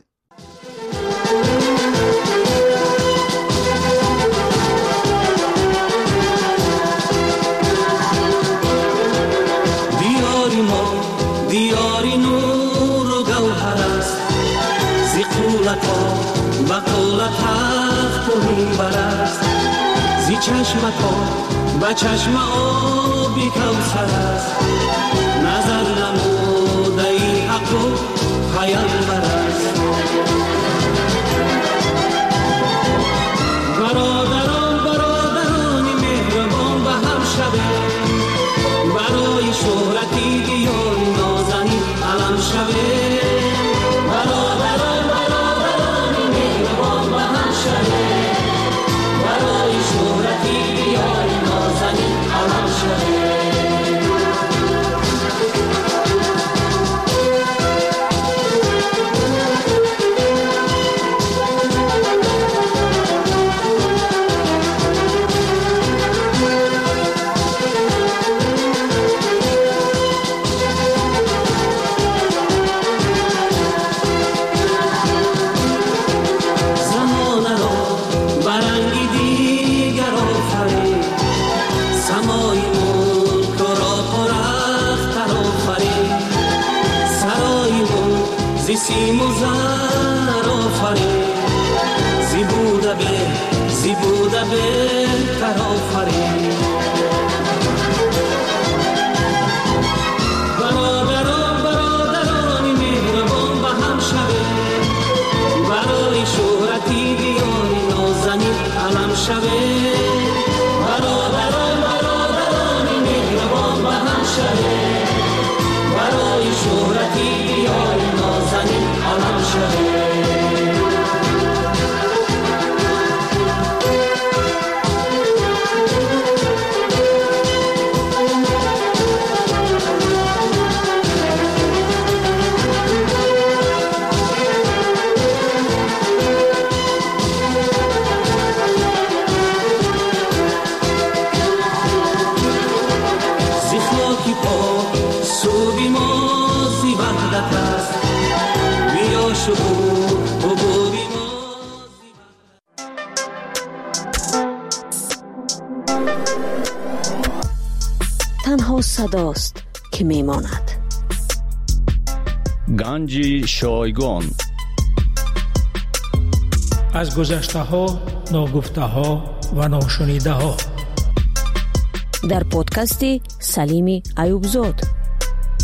دیاری ما دیاری نور و گوهر است، زی قولت ها و قولت حق و میبر است، زی چشمت ها و چشم آبی کوثر است، نظر نموده ای حق و پیامبر است. برادران برادران مهربان به هم شوه، برای شهرتی دیار نازنین علم شوه. برادران برادران مهربان به هم شوه، برای شهرتی دیار نازنین علم شوه. سیم و زر آفرین، زی بوده به زی بوده به تر آفرین. برادران برادران مهربان به هم شوه، برای شهرتی دیاری نازنین علم شوه. برادران برادران مهربان به هم شوه، برای شهرتی دیاری نازنین علم شوه. زی خاکی پا سوی ما زی وحدت است، بیا شکر و بودی ما. تنها صداست که میماند. گنج شایگان از گذشته ها، ناگفته ها و ناشنیده ها در پادکستی سلیمی ایوبزاد.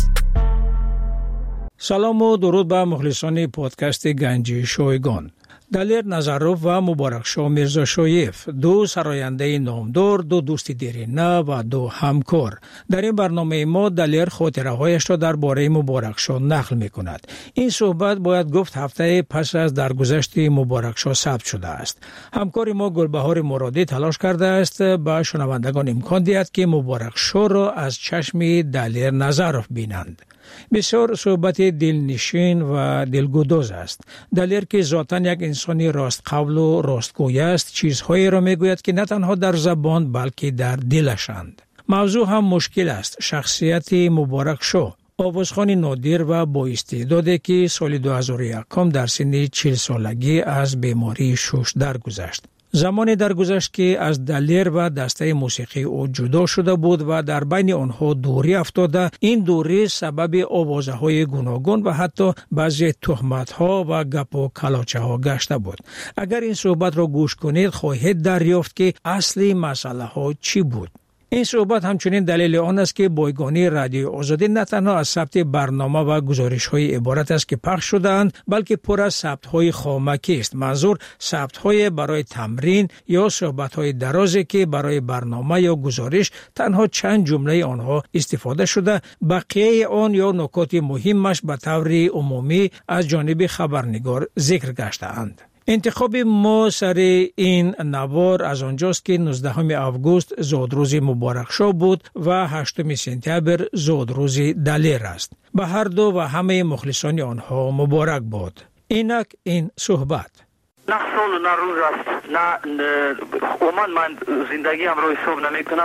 سلام و درود به مخلصان پادکست گنج شایگان. دلیر نظروف و مبارکشاه میرزاشویف، دو سراینده نامدار، دو دوست دیرینه و دو همکار. در این برنامه ما دلیر خاطره هایش را درباره مبارکشاه نقل می کند. این صحبت باید گفت هفته پس از درگذشت مبارکشاه ثبت شده است. همکار ما گلبهار مرادی تلاش کرده است به شنوندگان امکان دهد که مبارکشاه را از چشم دلیر نظروف بینند. بسیار صحبت دلنشین و دلگداز است. دلیر که ذاتاً یک انسانی راست قول و راستگوی است، چیزهایی را میگوید که نه تنها در زبان بلکه در دلشند. موضوع هم مشکل است. شخصیت مبارکشاه، آوازخوان نادر و با استعدادی که سال دو هزار و یک در سن چهل سالگی از بیماری شوش درگذشت. زمانی درگذشت که از دلیر و دسته موسیقی او جدا شده بود و در بین آنها دوری افتاده. این دوری سبب آوازه های گوناگون و حتی بعضی تهمت ها و گپ و کلاچه ها گشته بود. اگر این صحبت را گوش کنید خواهید دریافت که اصلی مسئله ها چی بود. این صحبت همچنین دلیل آن است که بایگانی رادیو آزادی نه تنها از ثبت برنامه و گزارش های عبارت است که پخش شده‌اند، بلکه پر از ثبت های خامکی است. منظور ثبت های برای تمرین یا صحبت های درازی که برای برنامه یا گزارش تنها چند جمله آنها استفاده شده، بقیه آن یا نکات مهمش به طور عمومی از جانب خبرنگار ذکر گشته‌اند. انتخاب ما سر این نوار از آنجاست که نوزدهم آگوست زادروز مبارکشاه بود و هشتم سپتامبر زادروز دلیر است. به هر دو و همه مخلصان آنها مبارک باد. اینک این صحبت. نه سال و نه روز است، نه عموما من زندگی هم رو حساب نمی کنم،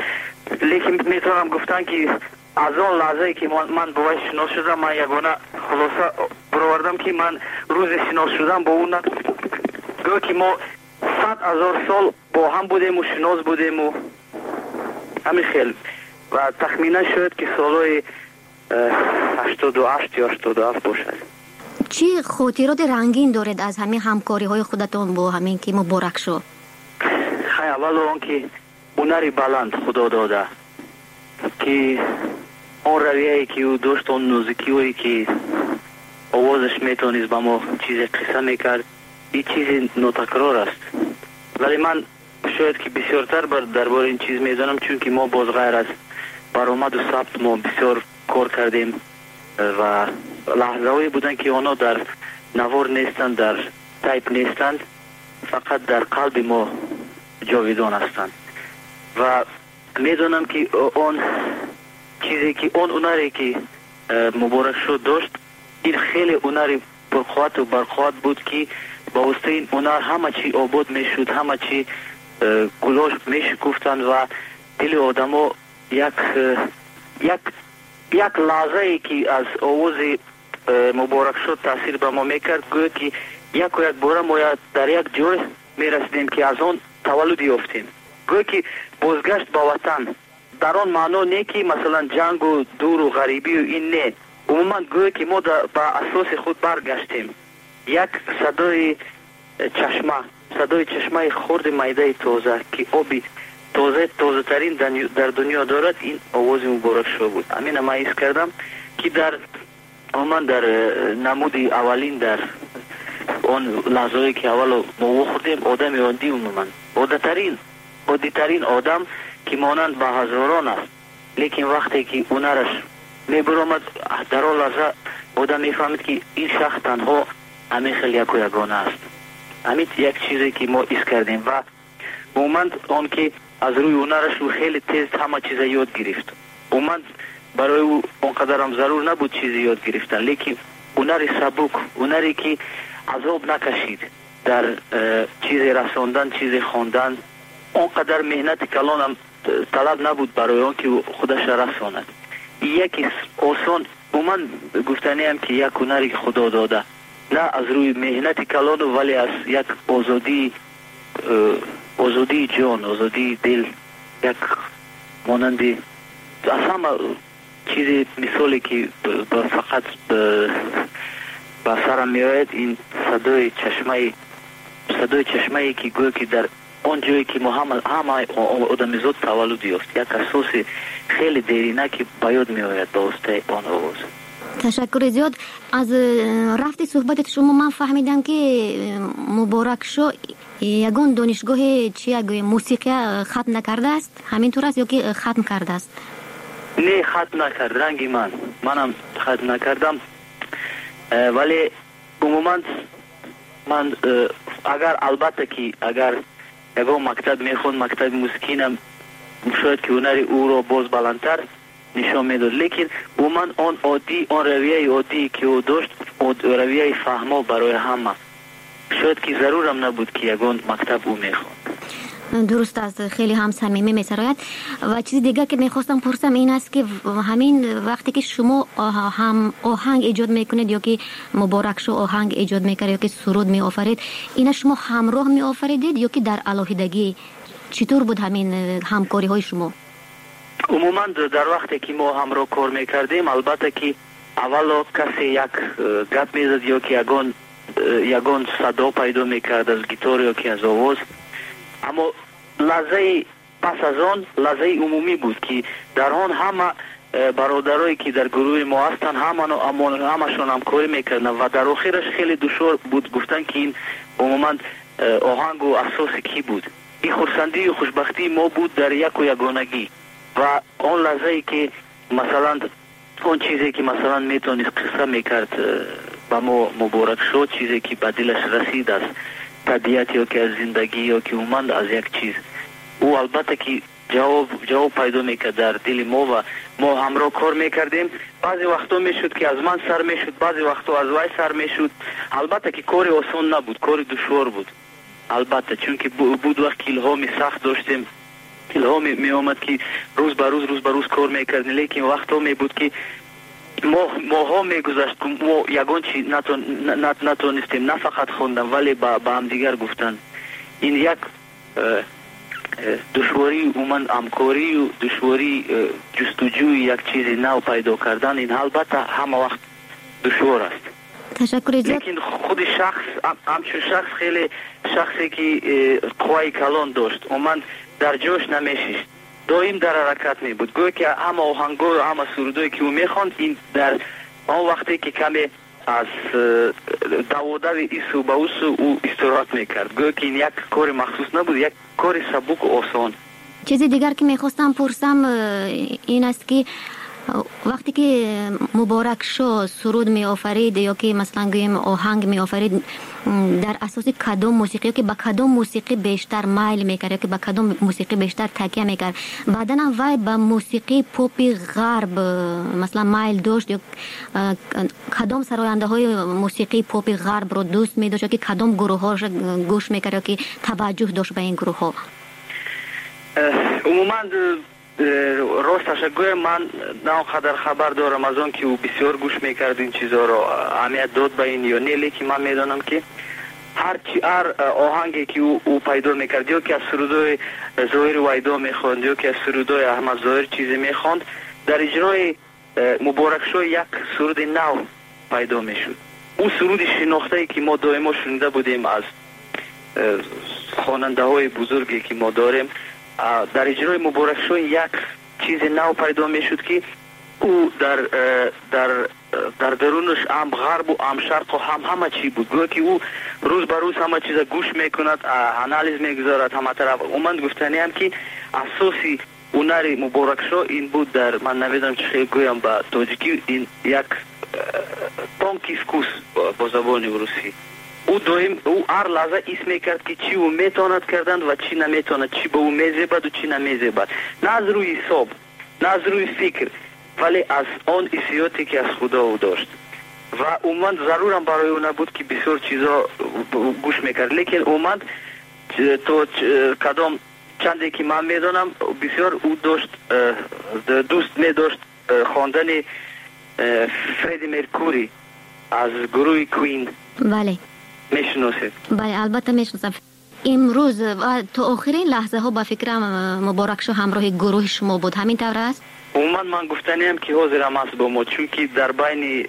لیکن میتونم گفتن که از آن لحظه که من با وی شناس شدم، من یگانه خلاصه برآوردم که من روز شناس شدم با اون گویا که ما صد هزار سال با هم بودیم و شناس بودیم و همین خیلی و تخمینا شد که سالهای هشتاد و هشت یا هشتاد و هفت باشد. چی خاطرات رنگین دارید از همین همکاری های خودتون با همین که مبارکشاه؟ خیلی اول آن که هنری بلند خدا داده که آن رویه‌ای که او داشت، آن نوزیکی‌هایی که آوازش میتونست به ما چیز قصه میکرد، این چیز ناتکرار است. ولی من شاید که بسیارتر بر درباره این چیز میدانم، چون که ما باز غیر از برآمد و ثبت ما بسیار کار کردیم و لحظه‌هایی بودن که آنها در نوار نیستند، در تایپ نیستند، فقط در قلب ما جاویدان هستند. و میدونم که اون چیزی که اون هنری که مبارکشاه داشت، این خیلی هنری پرقوت و برقوت بود که با واسطه این هنر همه چی آباد میشد، همه چی گلاش میشکفتند و دل آدما یک یک یک لحظه ای که از آواز مبارکشاه تاثیر به ما میکرد، گویا که یک و یک بار ما در یک جای میرسیدیم که از آن تولد یافتیم. گویا که بازگشت به وطن در آن معنا نه که مثلا جنگ و دور و غریبی و این نه، عموما گویا که ما به اساس خود برگشتیم. یک صدای چشمه صدای چشمه خرد میده تازه که آبی تازه تازه ترین در دنیا دارد، این آواز مبارکشاه بود. همین ما حس کردم که در عموما در نمود اولین در اون لحظه‌ای که اول ما خوردیم آدم عادی، عموما عادترین عادیترین آدم که مانند به هزاران است، لیکن وقتی که هنرش میبرامد در آن لحظه آدم میفهمید که این شخص تنها همین خیلی یک و یگانه است. همین یک چیزی که ما حس کردیم و عموما آن که از روی هنرش او خیلی تیز همه چیز یاد گرفت. عموما برای او اونقدر هم ضرور نبود چیزی یاد گرفتن، لیکن هنری سبک، هنری که عذاب نکشید در چیز رساندن، چیز خواندن، اونقدر مهنت کلان هم طلب نبود برای آن که خودش رساند. یکی آسان عموما گفتنی هم که یک هنری که خدا داده، نه از روی مهنت کلان ولی از یک آزادی آزادی جان، آزادی دل، یک مانندی از همه چیزی مثالی که فقط به سرم میآید این صدای چشمه صدای چشمه که گویا که در آن جایی که ما همه همه آدمیزاد تولد یافت، یک اساس خیلی دیرینه که به یاد میآید به واسطه آن آواز. تشکر زیاد. از رفت صحبت شما من فهمیدم که مبارک شو یگان دانشگاه چی موسیقی ختم نکرده است، همینطور است یا که ختم کرده است؟ نه ختم نکرد رنگی من منم ختم نکردم، ولی عموما من اگر البته که اگر یگان مکتب میخوند مکتب موسیقی شاید که هنر او رو باز بلندتر نشان میداد، لیکن عموما آن عادی آن رویه عادی که او داشت رویه فهما برای همه، شاید که ضرورم نبود که یگان مکتب او میخوند. درست است، خیلی هم صمیمی می‌سراید. و چیز دیگه که میخواستم پرسم این است که همین وقتی که شما هم آهنگ ایجاد میکنید یا که مبارک شو آهنگ ایجاد میکرد یا که سرود میآفرید، اینا شما همراه میآفریدید یا که در علاوه‌دگی؟ چطور بود همین همکاری های شما؟ عموما در وقتی که ما همراه کار میکردیم البته که اولا کسی یک گپ میزد یا که یگان یگان صدا پیدا میکرد از گیتار یا که از آواز، اما لحظه پس از آن لحظه عمومی بود که در آن همه برادرایی که در گروه ما هستن همه همشون همکاری میکردن و در آخرش خیلی دشوار بود گفتن که این عموما آهنگ و اساس کی بود. این خرسندی و خوشبختی ما بود در یک و یگانگی و آن لحظه که مثلا اون چیزی که مثلا میتونید قصه میکرد با ما مبارک شد، چیزی که به دلش رسید است طبیعت یا که از زندگی یا که اومد از یک چیز، او البته که جواب جواب پیدا میکرد در دل ما و ما همراه کار میکردیم. بعضی وقتا میشد که از من سر میشد، بعضی وقتا از وای سر میشد. البته که کاری آسان نبود، کاری دشوار بود البته، چون که بود وقت که الهامی سخت داشتیم، الهامی می آمد که روز به روز روز به روز کار میکردیم، لیکن وقتا می بود که ما ماها میگذشت که ما یگان چی نتون نتونستیم نه فقط خوندم ولی با, با هم دیگر گفتن. این یک دشواری اومن همکاری و دشواری جستجوی یک چیز نو پیدا کردن، این البته همه وقت دشوار است. تشکر زیاد. لیکن خود شخص همچون شخص خیلی شخصی که قوای کلان داشت، اومن در جوش نمیشیست، دائم در حرکت می بود، گویا که همه آهنگا و همه سرودایی که او میخواند این در آن وقتی که کمی از دوادو ایسو با اوسو او استراحت میکرد، گویا که این یک کار مخصوص نبود، یک کار سبک و آسان. چیزی دیگر که میخواستم پرسم این است که وقتی که مبارک شو سرود می آفرید یا که مثلا گویم آهنگ می آفرید، در اساس کدام موسیقی که با کدام موسیقی بیشتر مایل میکرد یا که با کدام موسیقی بیشتر تکیه میکرد؟ بعداً هم وای با موسیقی پاپ غرب مثلا مایل داشت یا کدام سراینده های موسیقی پاپ غرب رو دوست می داشت یا که کدام گروه هاش گوش میکرد یا که توجه داشت به این گروه ها؟ عموما راستش گویا من نه قدر خبر دارم از اون که او بسیار گوش میکرد این چیزا رو اهمیت داد به این یا نه، لیکن من میدانم که هر چی هر آهنگی که او, او پیدا میکرد یا که از سرودای ظاهر وایدا میخواند یا که از سرودای احمد ظاهر چیزی میخواند، در اجرای مبارک شو یک سرود نو پیدا میشد. اون سرود شناخته که ما دائما شنیده بودیم از خواننده های بزرگی که ما داریم، در اجرای مبارک شو یک چیز نو پیدا میشد که او در در در درونش هم غرب و هم شرق و هم همه چی بود، گویا که او روز به روز همه چیز گوش میکند، انالیز میگذارد همه طرف. اومد گفتنی هم که اساسی هنر مبارک شو این بود، در من نمیدونم چه خیلی گویم با تاجیکی، این یک تانکیسکوس با زبان روسی. او دویم او هر لحظه اسم میکرد که چی او میتواند کردند و چی نمیتواند، چی به او میزیبد و چی نمیزیبد، نه از روی حساب نه از روی فکر ولی از آن حسیاتی که از خدا او داشت و اومد ضرورم برای او نبود که بسیار چیزا گوش میکرد، لیکن اومد تو کدام چندی که من میدانم بسیار او داشت دوست میداشت خواندن فردی مرکوری از گروه کوین. بله میشناسید؟ بله البته میشناسم. امروز تو آخرین لحظه ها با فکرم مبارک شو همراه گروه شما بود، همین طور است؟ عموما من گفتنیم که حاضرم است با ما، چون که در بین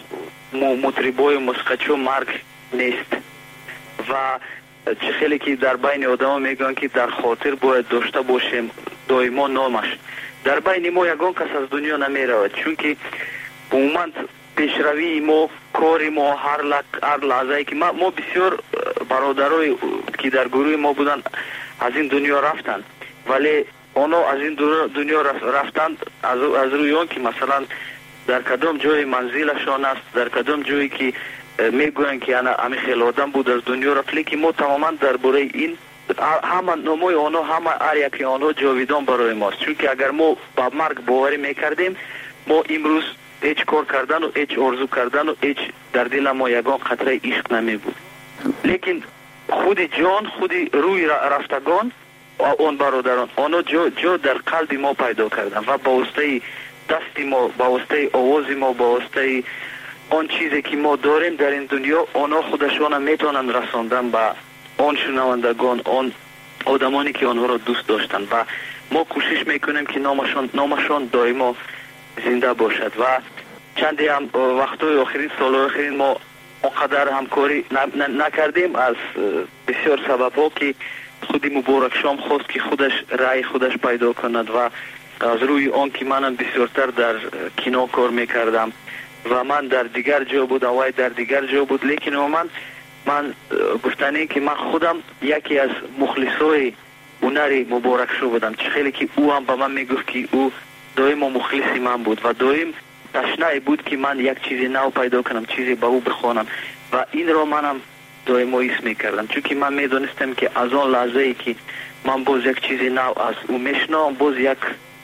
مطربای موسیقیچو مرگ نیست و چه خیلی که در بین آدم میگن که در خاطر باید داشته باشیم دائما نامش، در بین ما یگان کس از دنیا نمی رود، چون که عموما پیشروی ما، کار ما، هر لک هر لحظه که ما ما بسیار برادرای که در گروه ما بودن از این دنیا رفتن، ولی اونا از این دنیا رفتن از از روی اون که مثلا در کدام جای منزلشان است، در کدام جایی که میگوین که انا همین خیلی آدم بود از دنیا رفت، لیکن ما تماما درباره این همه نمای آنها، همه هر یکی آنها جاویدان برای ماست. چون که اگر ما با مرگ باوری میکردیم، ما امروز هیچ کار کردن و هیچ آرزو کردن و هیچ در دل ما یگان خطره عشق نمی بود. لیکن خود جان، خود روی رفتگان اون برادران آنها جو, جو در قلب ما پیدا کردن و با واسطه دست ما، با واسطه آواز ما، با واسطه آن چیزی که ما داریم در این دنیا، آنها خودشان میتونن رساندن به آن شنوندگان، آن آدمانی که آنها را دوست داشتن و ما کوشش میکنیم که نامشان نامشان دائما زنده باشد. و چندی هم وقتای آخرین سال آخرین ما اونقدر همکاری نکردیم از بسیار سبب‌ها که خودی مبارک شام خواست که خودش رای خودش پیدا کند و از روی آن که منم بسیارتر در کینو کار میکردم و من در دیگر جا بود، وای در دیگر جا بود، لیکن من من گفتنی که من خودم یکی از مخلصای هنری مبارک شو بودم، چه خیلی که او هم به من میگفت که او دائم مخلصی من بود و دائم تشنه بود که من یک چیزی نو پیدا کنم، چیزی به او بخوانم و این را منم دائم ایس میکردم، چون که من میدونستم که از آن لحظه ای که من باز یک چیزی نو از او میشنم، باز یک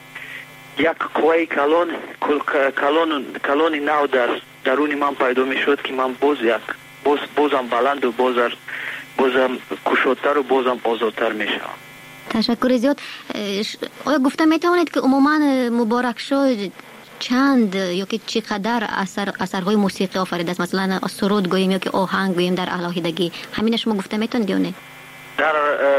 یک قوی کلان کلان کلانی نو در درون من پیدا میشد که من باز یک باز بازم بلند و بازم بازم کشادتر و بازم آزادتر میشم. تشکر زیاد. آیا گفته میتوانید که عموما مبارک شو چند یا که چقدر اثر اثرهای موسیقی آفریده است؟ مثلا سرود گوییم یا که آهنگ گوییم در الهیدگی، همین شما گفته میتونید یا نه؟ در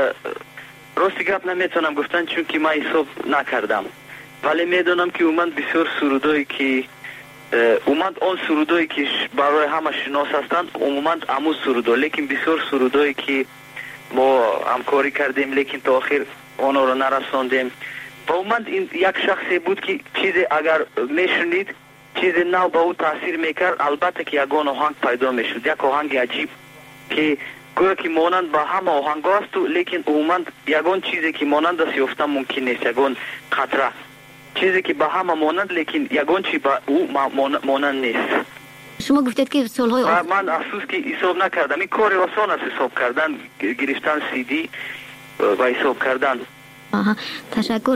راستی گپ نمیتونم گفتن چون که من حساب نکردم، ولی میدونم که اومد بسیار سرودایی که اومد آن سرودایی که برای همه شناس هستند اومد امو سرودا، لیکن بسیار سرودایی که ما همکاری کردیم لیکن تا آخر آنها رو نرساندیم و اومد این یک شخصی بود که چیزی اگر میشنید چیزی نو به او تاثیر میکرد، البته که یگان آهنگ پیدا میشد، یک آهنگ عجیب که گویا که مانند به همه آهنگ است، لیکن اومد یگان چیزی که مانند است یافتن ممکن نیست، یگان خطره چیزی که به همه مانند لیکن یگان چی به او مانند نیست. شما گفتید که سالهای آخر من افسوس که حساب نکردم، این کار آسان است حساب کردن، گرفتن سی دی و حساب کردن. آها، تشکر.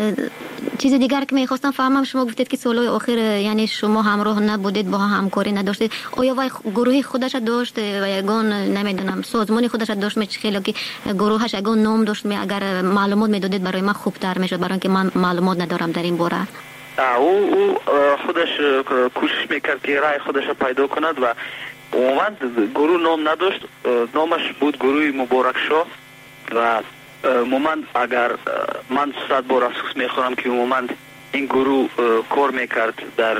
چیز دیگر که میخواستم فهمم، شما گفتید که سالهای آخر یعنی شما همراه نبودید، با همکاری نداشتید، آیا وای گروهی خودش داشت و یگان نمیدونم سازمانی خودش داشت؟ می خیلی که گروهش یگان نام داشت، می اگر معلومات میدادید برای من خوبتر میشد، برای اینکه من معلومات ندارم در این باره. او او خودش کوشش میکرد که رای خودش پیدا کند و اومد گروه نام نداشت، نامش بود گروه مبارک شو و مومند اگر من صد بار افسوس میخورم که مومند این گروه کار میکرد در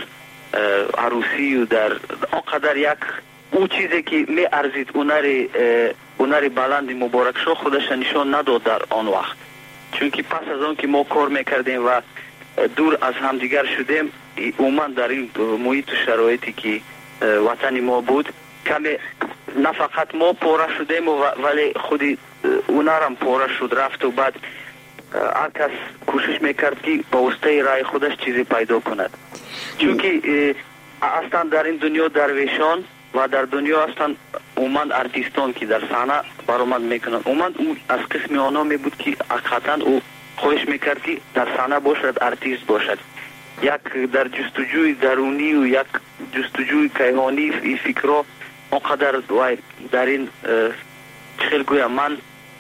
عروسی و در آنقدر یک او چیزی که می ارزید هنری هنری بلند مبارک شو خودش نشان نداد در آن وقت، چون که پس از آن که ما کار میکردیم و دور از همدیگر شدیم، اومد در این محیط و شرایطی که وطن ما بود کمی نه فقط ما پاره شدیم ولی خودی اونارم پاره شد رفت و بعد هر کس کوشش میکرد که با واسطه رای خودش چیزی پیدا کند، چون که اصلا در این دنیا درویشان و در دنیا اصلا اومد ارتیستان که در صحنه برآمد میکنند، اومد او از قسم آنها می بود که حقیقتا او خواهش میکرد که در صحنه باشد، ارتیست باشد، یک در جستجوی درونی و یک جستجوی کیهانی این فکرها اونقدر در این خیلی گویم من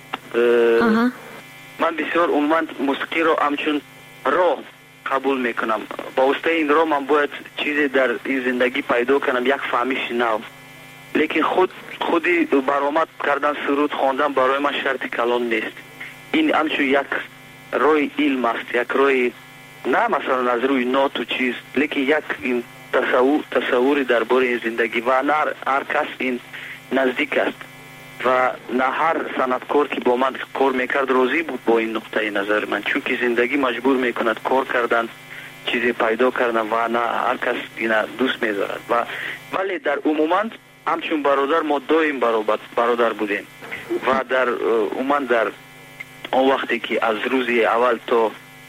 من بسیار اومد موسیقی رو همچون راه قبول میکنم، با واسطه این راه من باید چیزی در این زندگی پیدا کنم، یک فهمیش نو، لیکن خود خودی برآمد کردن سرود خواندن برای من شرط کلان نیست، این همچون یک روی علم است، یک روی نه مثلا از روی نوت و چیز، لیکن یک این تصور تصوری درباره این زندگی و نه هر کس این نزدیک است و نه هر صنعتکار که با من کار میکرد راضی بود با این نقطه نظر من، چون که زندگی مجبور میکند کار کردن چیزی پیدا کردن و نه هر کس اینا دوست می‌دارد و ولی در عموما همچون برادر ما دویم برادر بودیم و در عموما در اون وقتی که از روز اول تا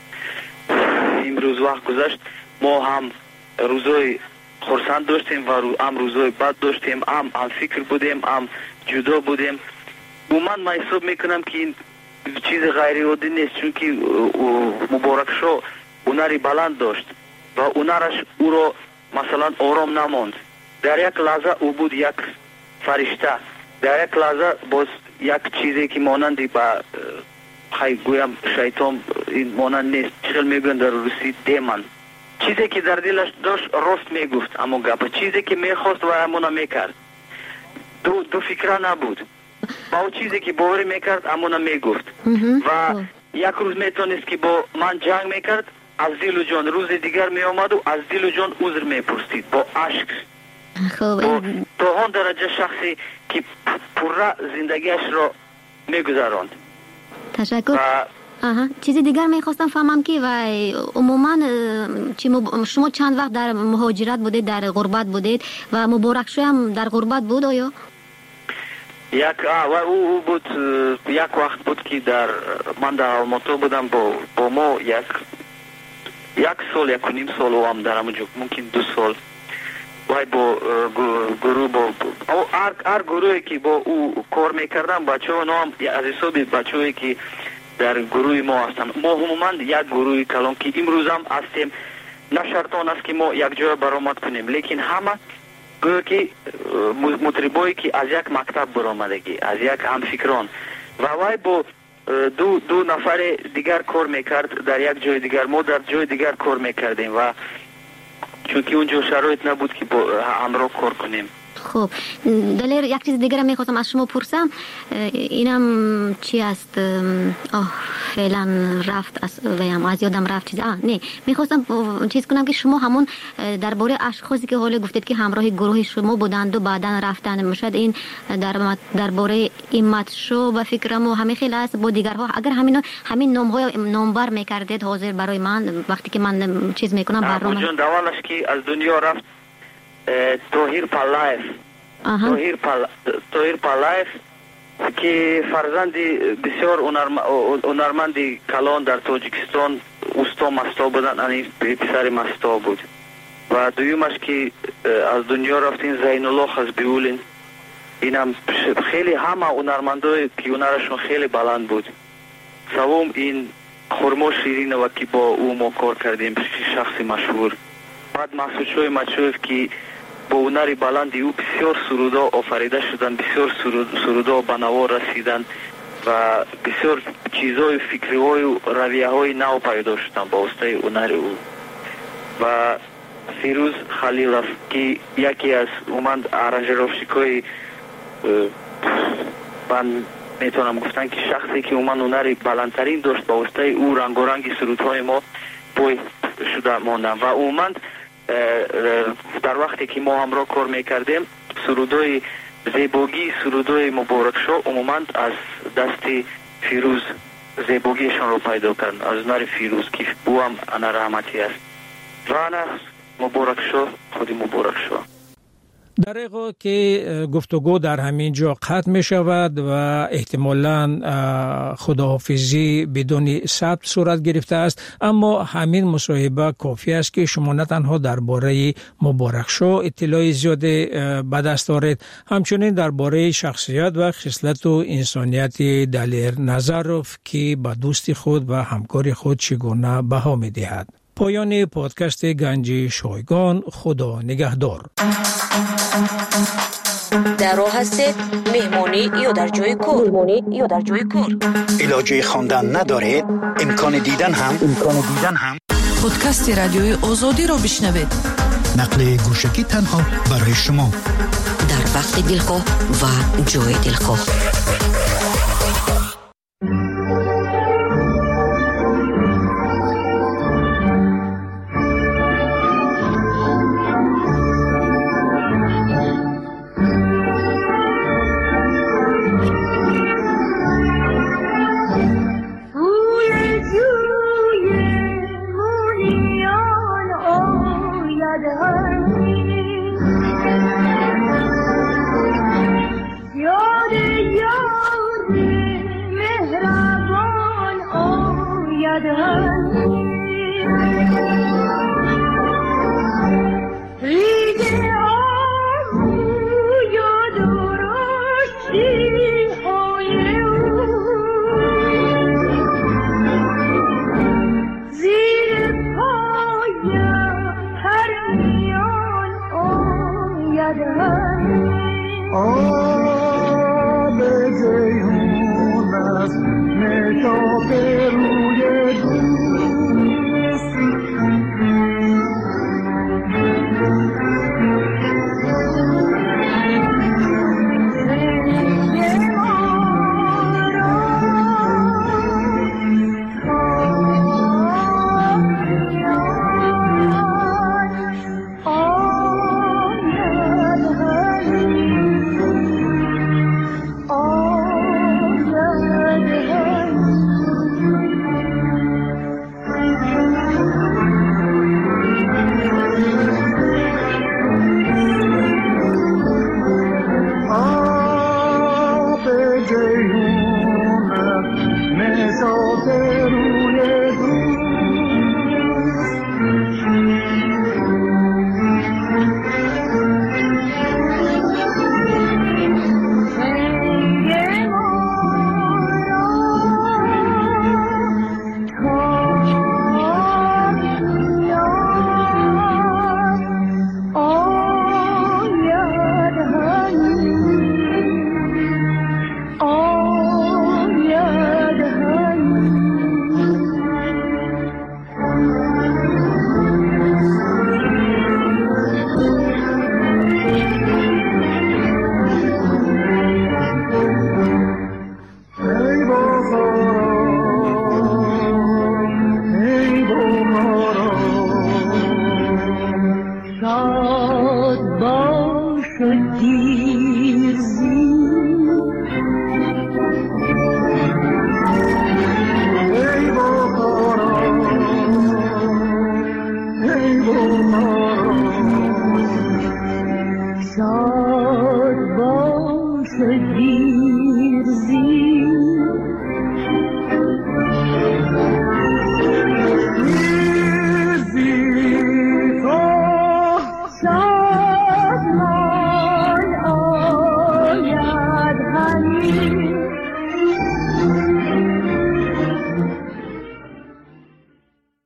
امروز وقت گذشت ما هم روزای خرسند داشتیم و هم روزای بد داشتیم، هم هم فکر بودیم، هم جدا بودیم. عموما من حساب میکنم که این چیز غیر عادی نیست، چون که مبارک شو هنری بلند داشت و هنرش او را مثلا آرام نماند. در یک لحظه او بود یک فرشته، در یک لحظه باز یک چیزی که مانندی با خیلی گویم شیطان این مانند نیست، چخل میگن در روسی دیمن، چیزی که در دلش داشت راست میگفت، اما گپ چیزی که میخواست و امونا میکرد، دو دو فکره نبود، با اون چیزی که باوری میکرد امونا میگفت و یک روز میتونست که با من جنگ میکرد، از دل و جان روز دیگر میامد و از دل و جان عذر میپرسید با عشق. با تا آن درجه شخصی که پره زندگیش را میگذراند. تشکر. آها چیزی دیگر میخواستم فهمم که و عموما شما چند وقت در مهاجرت بودید، در غربت بودید و مبارک شو هم در غربت بود آیا؟ یک و او بود یک وقت بود که در من در آلماتو بودم با با ما یک یک سال یک و نیم سال و هم در همونجا ممکن دو سال وای با گروه با هر هر گروهی که با او کار میکردم بچه ها نام از حسابی بچه هایی که در گروه ما هستن. ما عموما یک گروه کلان که امروز هم هستیم، نه شرطان است که ما یک جای برآمد کنیم، لیکن همه گویا که مطربایی که از یک مکتب برآمدگی، از یک همفکران و وای با دو دو نفر دیگر کار میکرد در یک جای دیگر، ما در جای دیگر کار میکردیم و چون که اونجا شرایط نبود که با همراه کار کنیم. خب دلیر یک چیز دیگر میخواستم از شما پرسم، اینم چی است؟ آه فعلا رفت از ویم از یادم رفت چیز آه نه میخواستم چیز کنم که شما همون درباره اشخاصی که حالا گفتید که همراه گروه شما بودند و بعداً رفتن میشد، این در درباره ایمت شو و فکرم و همه خیلی است با دیگرها، اگر همین همین نام‌های نامبر میکردید حاضر برای من وقتی که من چیز میکنم برنامه جون دوالش که از دنیا رفت توهیر پالایف توهیر پال توهیر پالایف که فرزندی بسیار هنرمندی کلان در تاجیکستان اوستا مستا بودن، یعنی پسر مستا بود و دویمش که از دنیا رفتین زین الله از بیولین، اینم خیلی همه هنرمندای که هنرشون خیلی بلند بود. سوم این خرما شیرین و که با او ما کار کردیم، شخصی مشهور. بعد محسود شوی مچوف که با هنری بلندی او بسیار سرودا آفریده شدن، بسیار سرودا به نوا رسیدن و بسیار چیزهای فکری های و رویه های نو پیدا شدن با واسطه هنر او. و فیروز خلیلوف که یکی از اومد ارنجروفشیکای من میتونم گفتن که شخصی که اومد هنری بلندترین داشت با واسطه او رنگ و رنگ سرودهای ما پای شده ماندن و اومد در وقتی که ما همراه کار میکردیم سرودای زیباگی سرودای مبارک شو عموما از دست فیروز زیباگیشان رو پیدا کردن، از هنر فیروز که او هم انا رحمتی است و انا مبارک شو خودی مبارک شو. در حقیقت که گفتگو در همین جا قطع می شود و احتمالاً خداحافظی بدون ثبت صورت گرفته است، اما همین مصاحبه کافی است که شما نه تنها درباره مبارک شو اطلاع زیاد به دست آورید، همچنین درباره شخصیت و خصلت و انسانیت دلیر نظروف که به دوست خود و همکار خود چگونه بها می دهد. پایان پادکست گنج شایگان. خدا نگهدار. در راه هستید مهمانی یا در جای کار مهمانی یا در جای کار علاجه خواندن ندارید، امکان دیدن هم امکان دیدن هم پادکست رادیوی آزادی را بشنوید، نقل گوشکی تنها برای شما در وقت دلخواه و جای دلخواه. Oh ای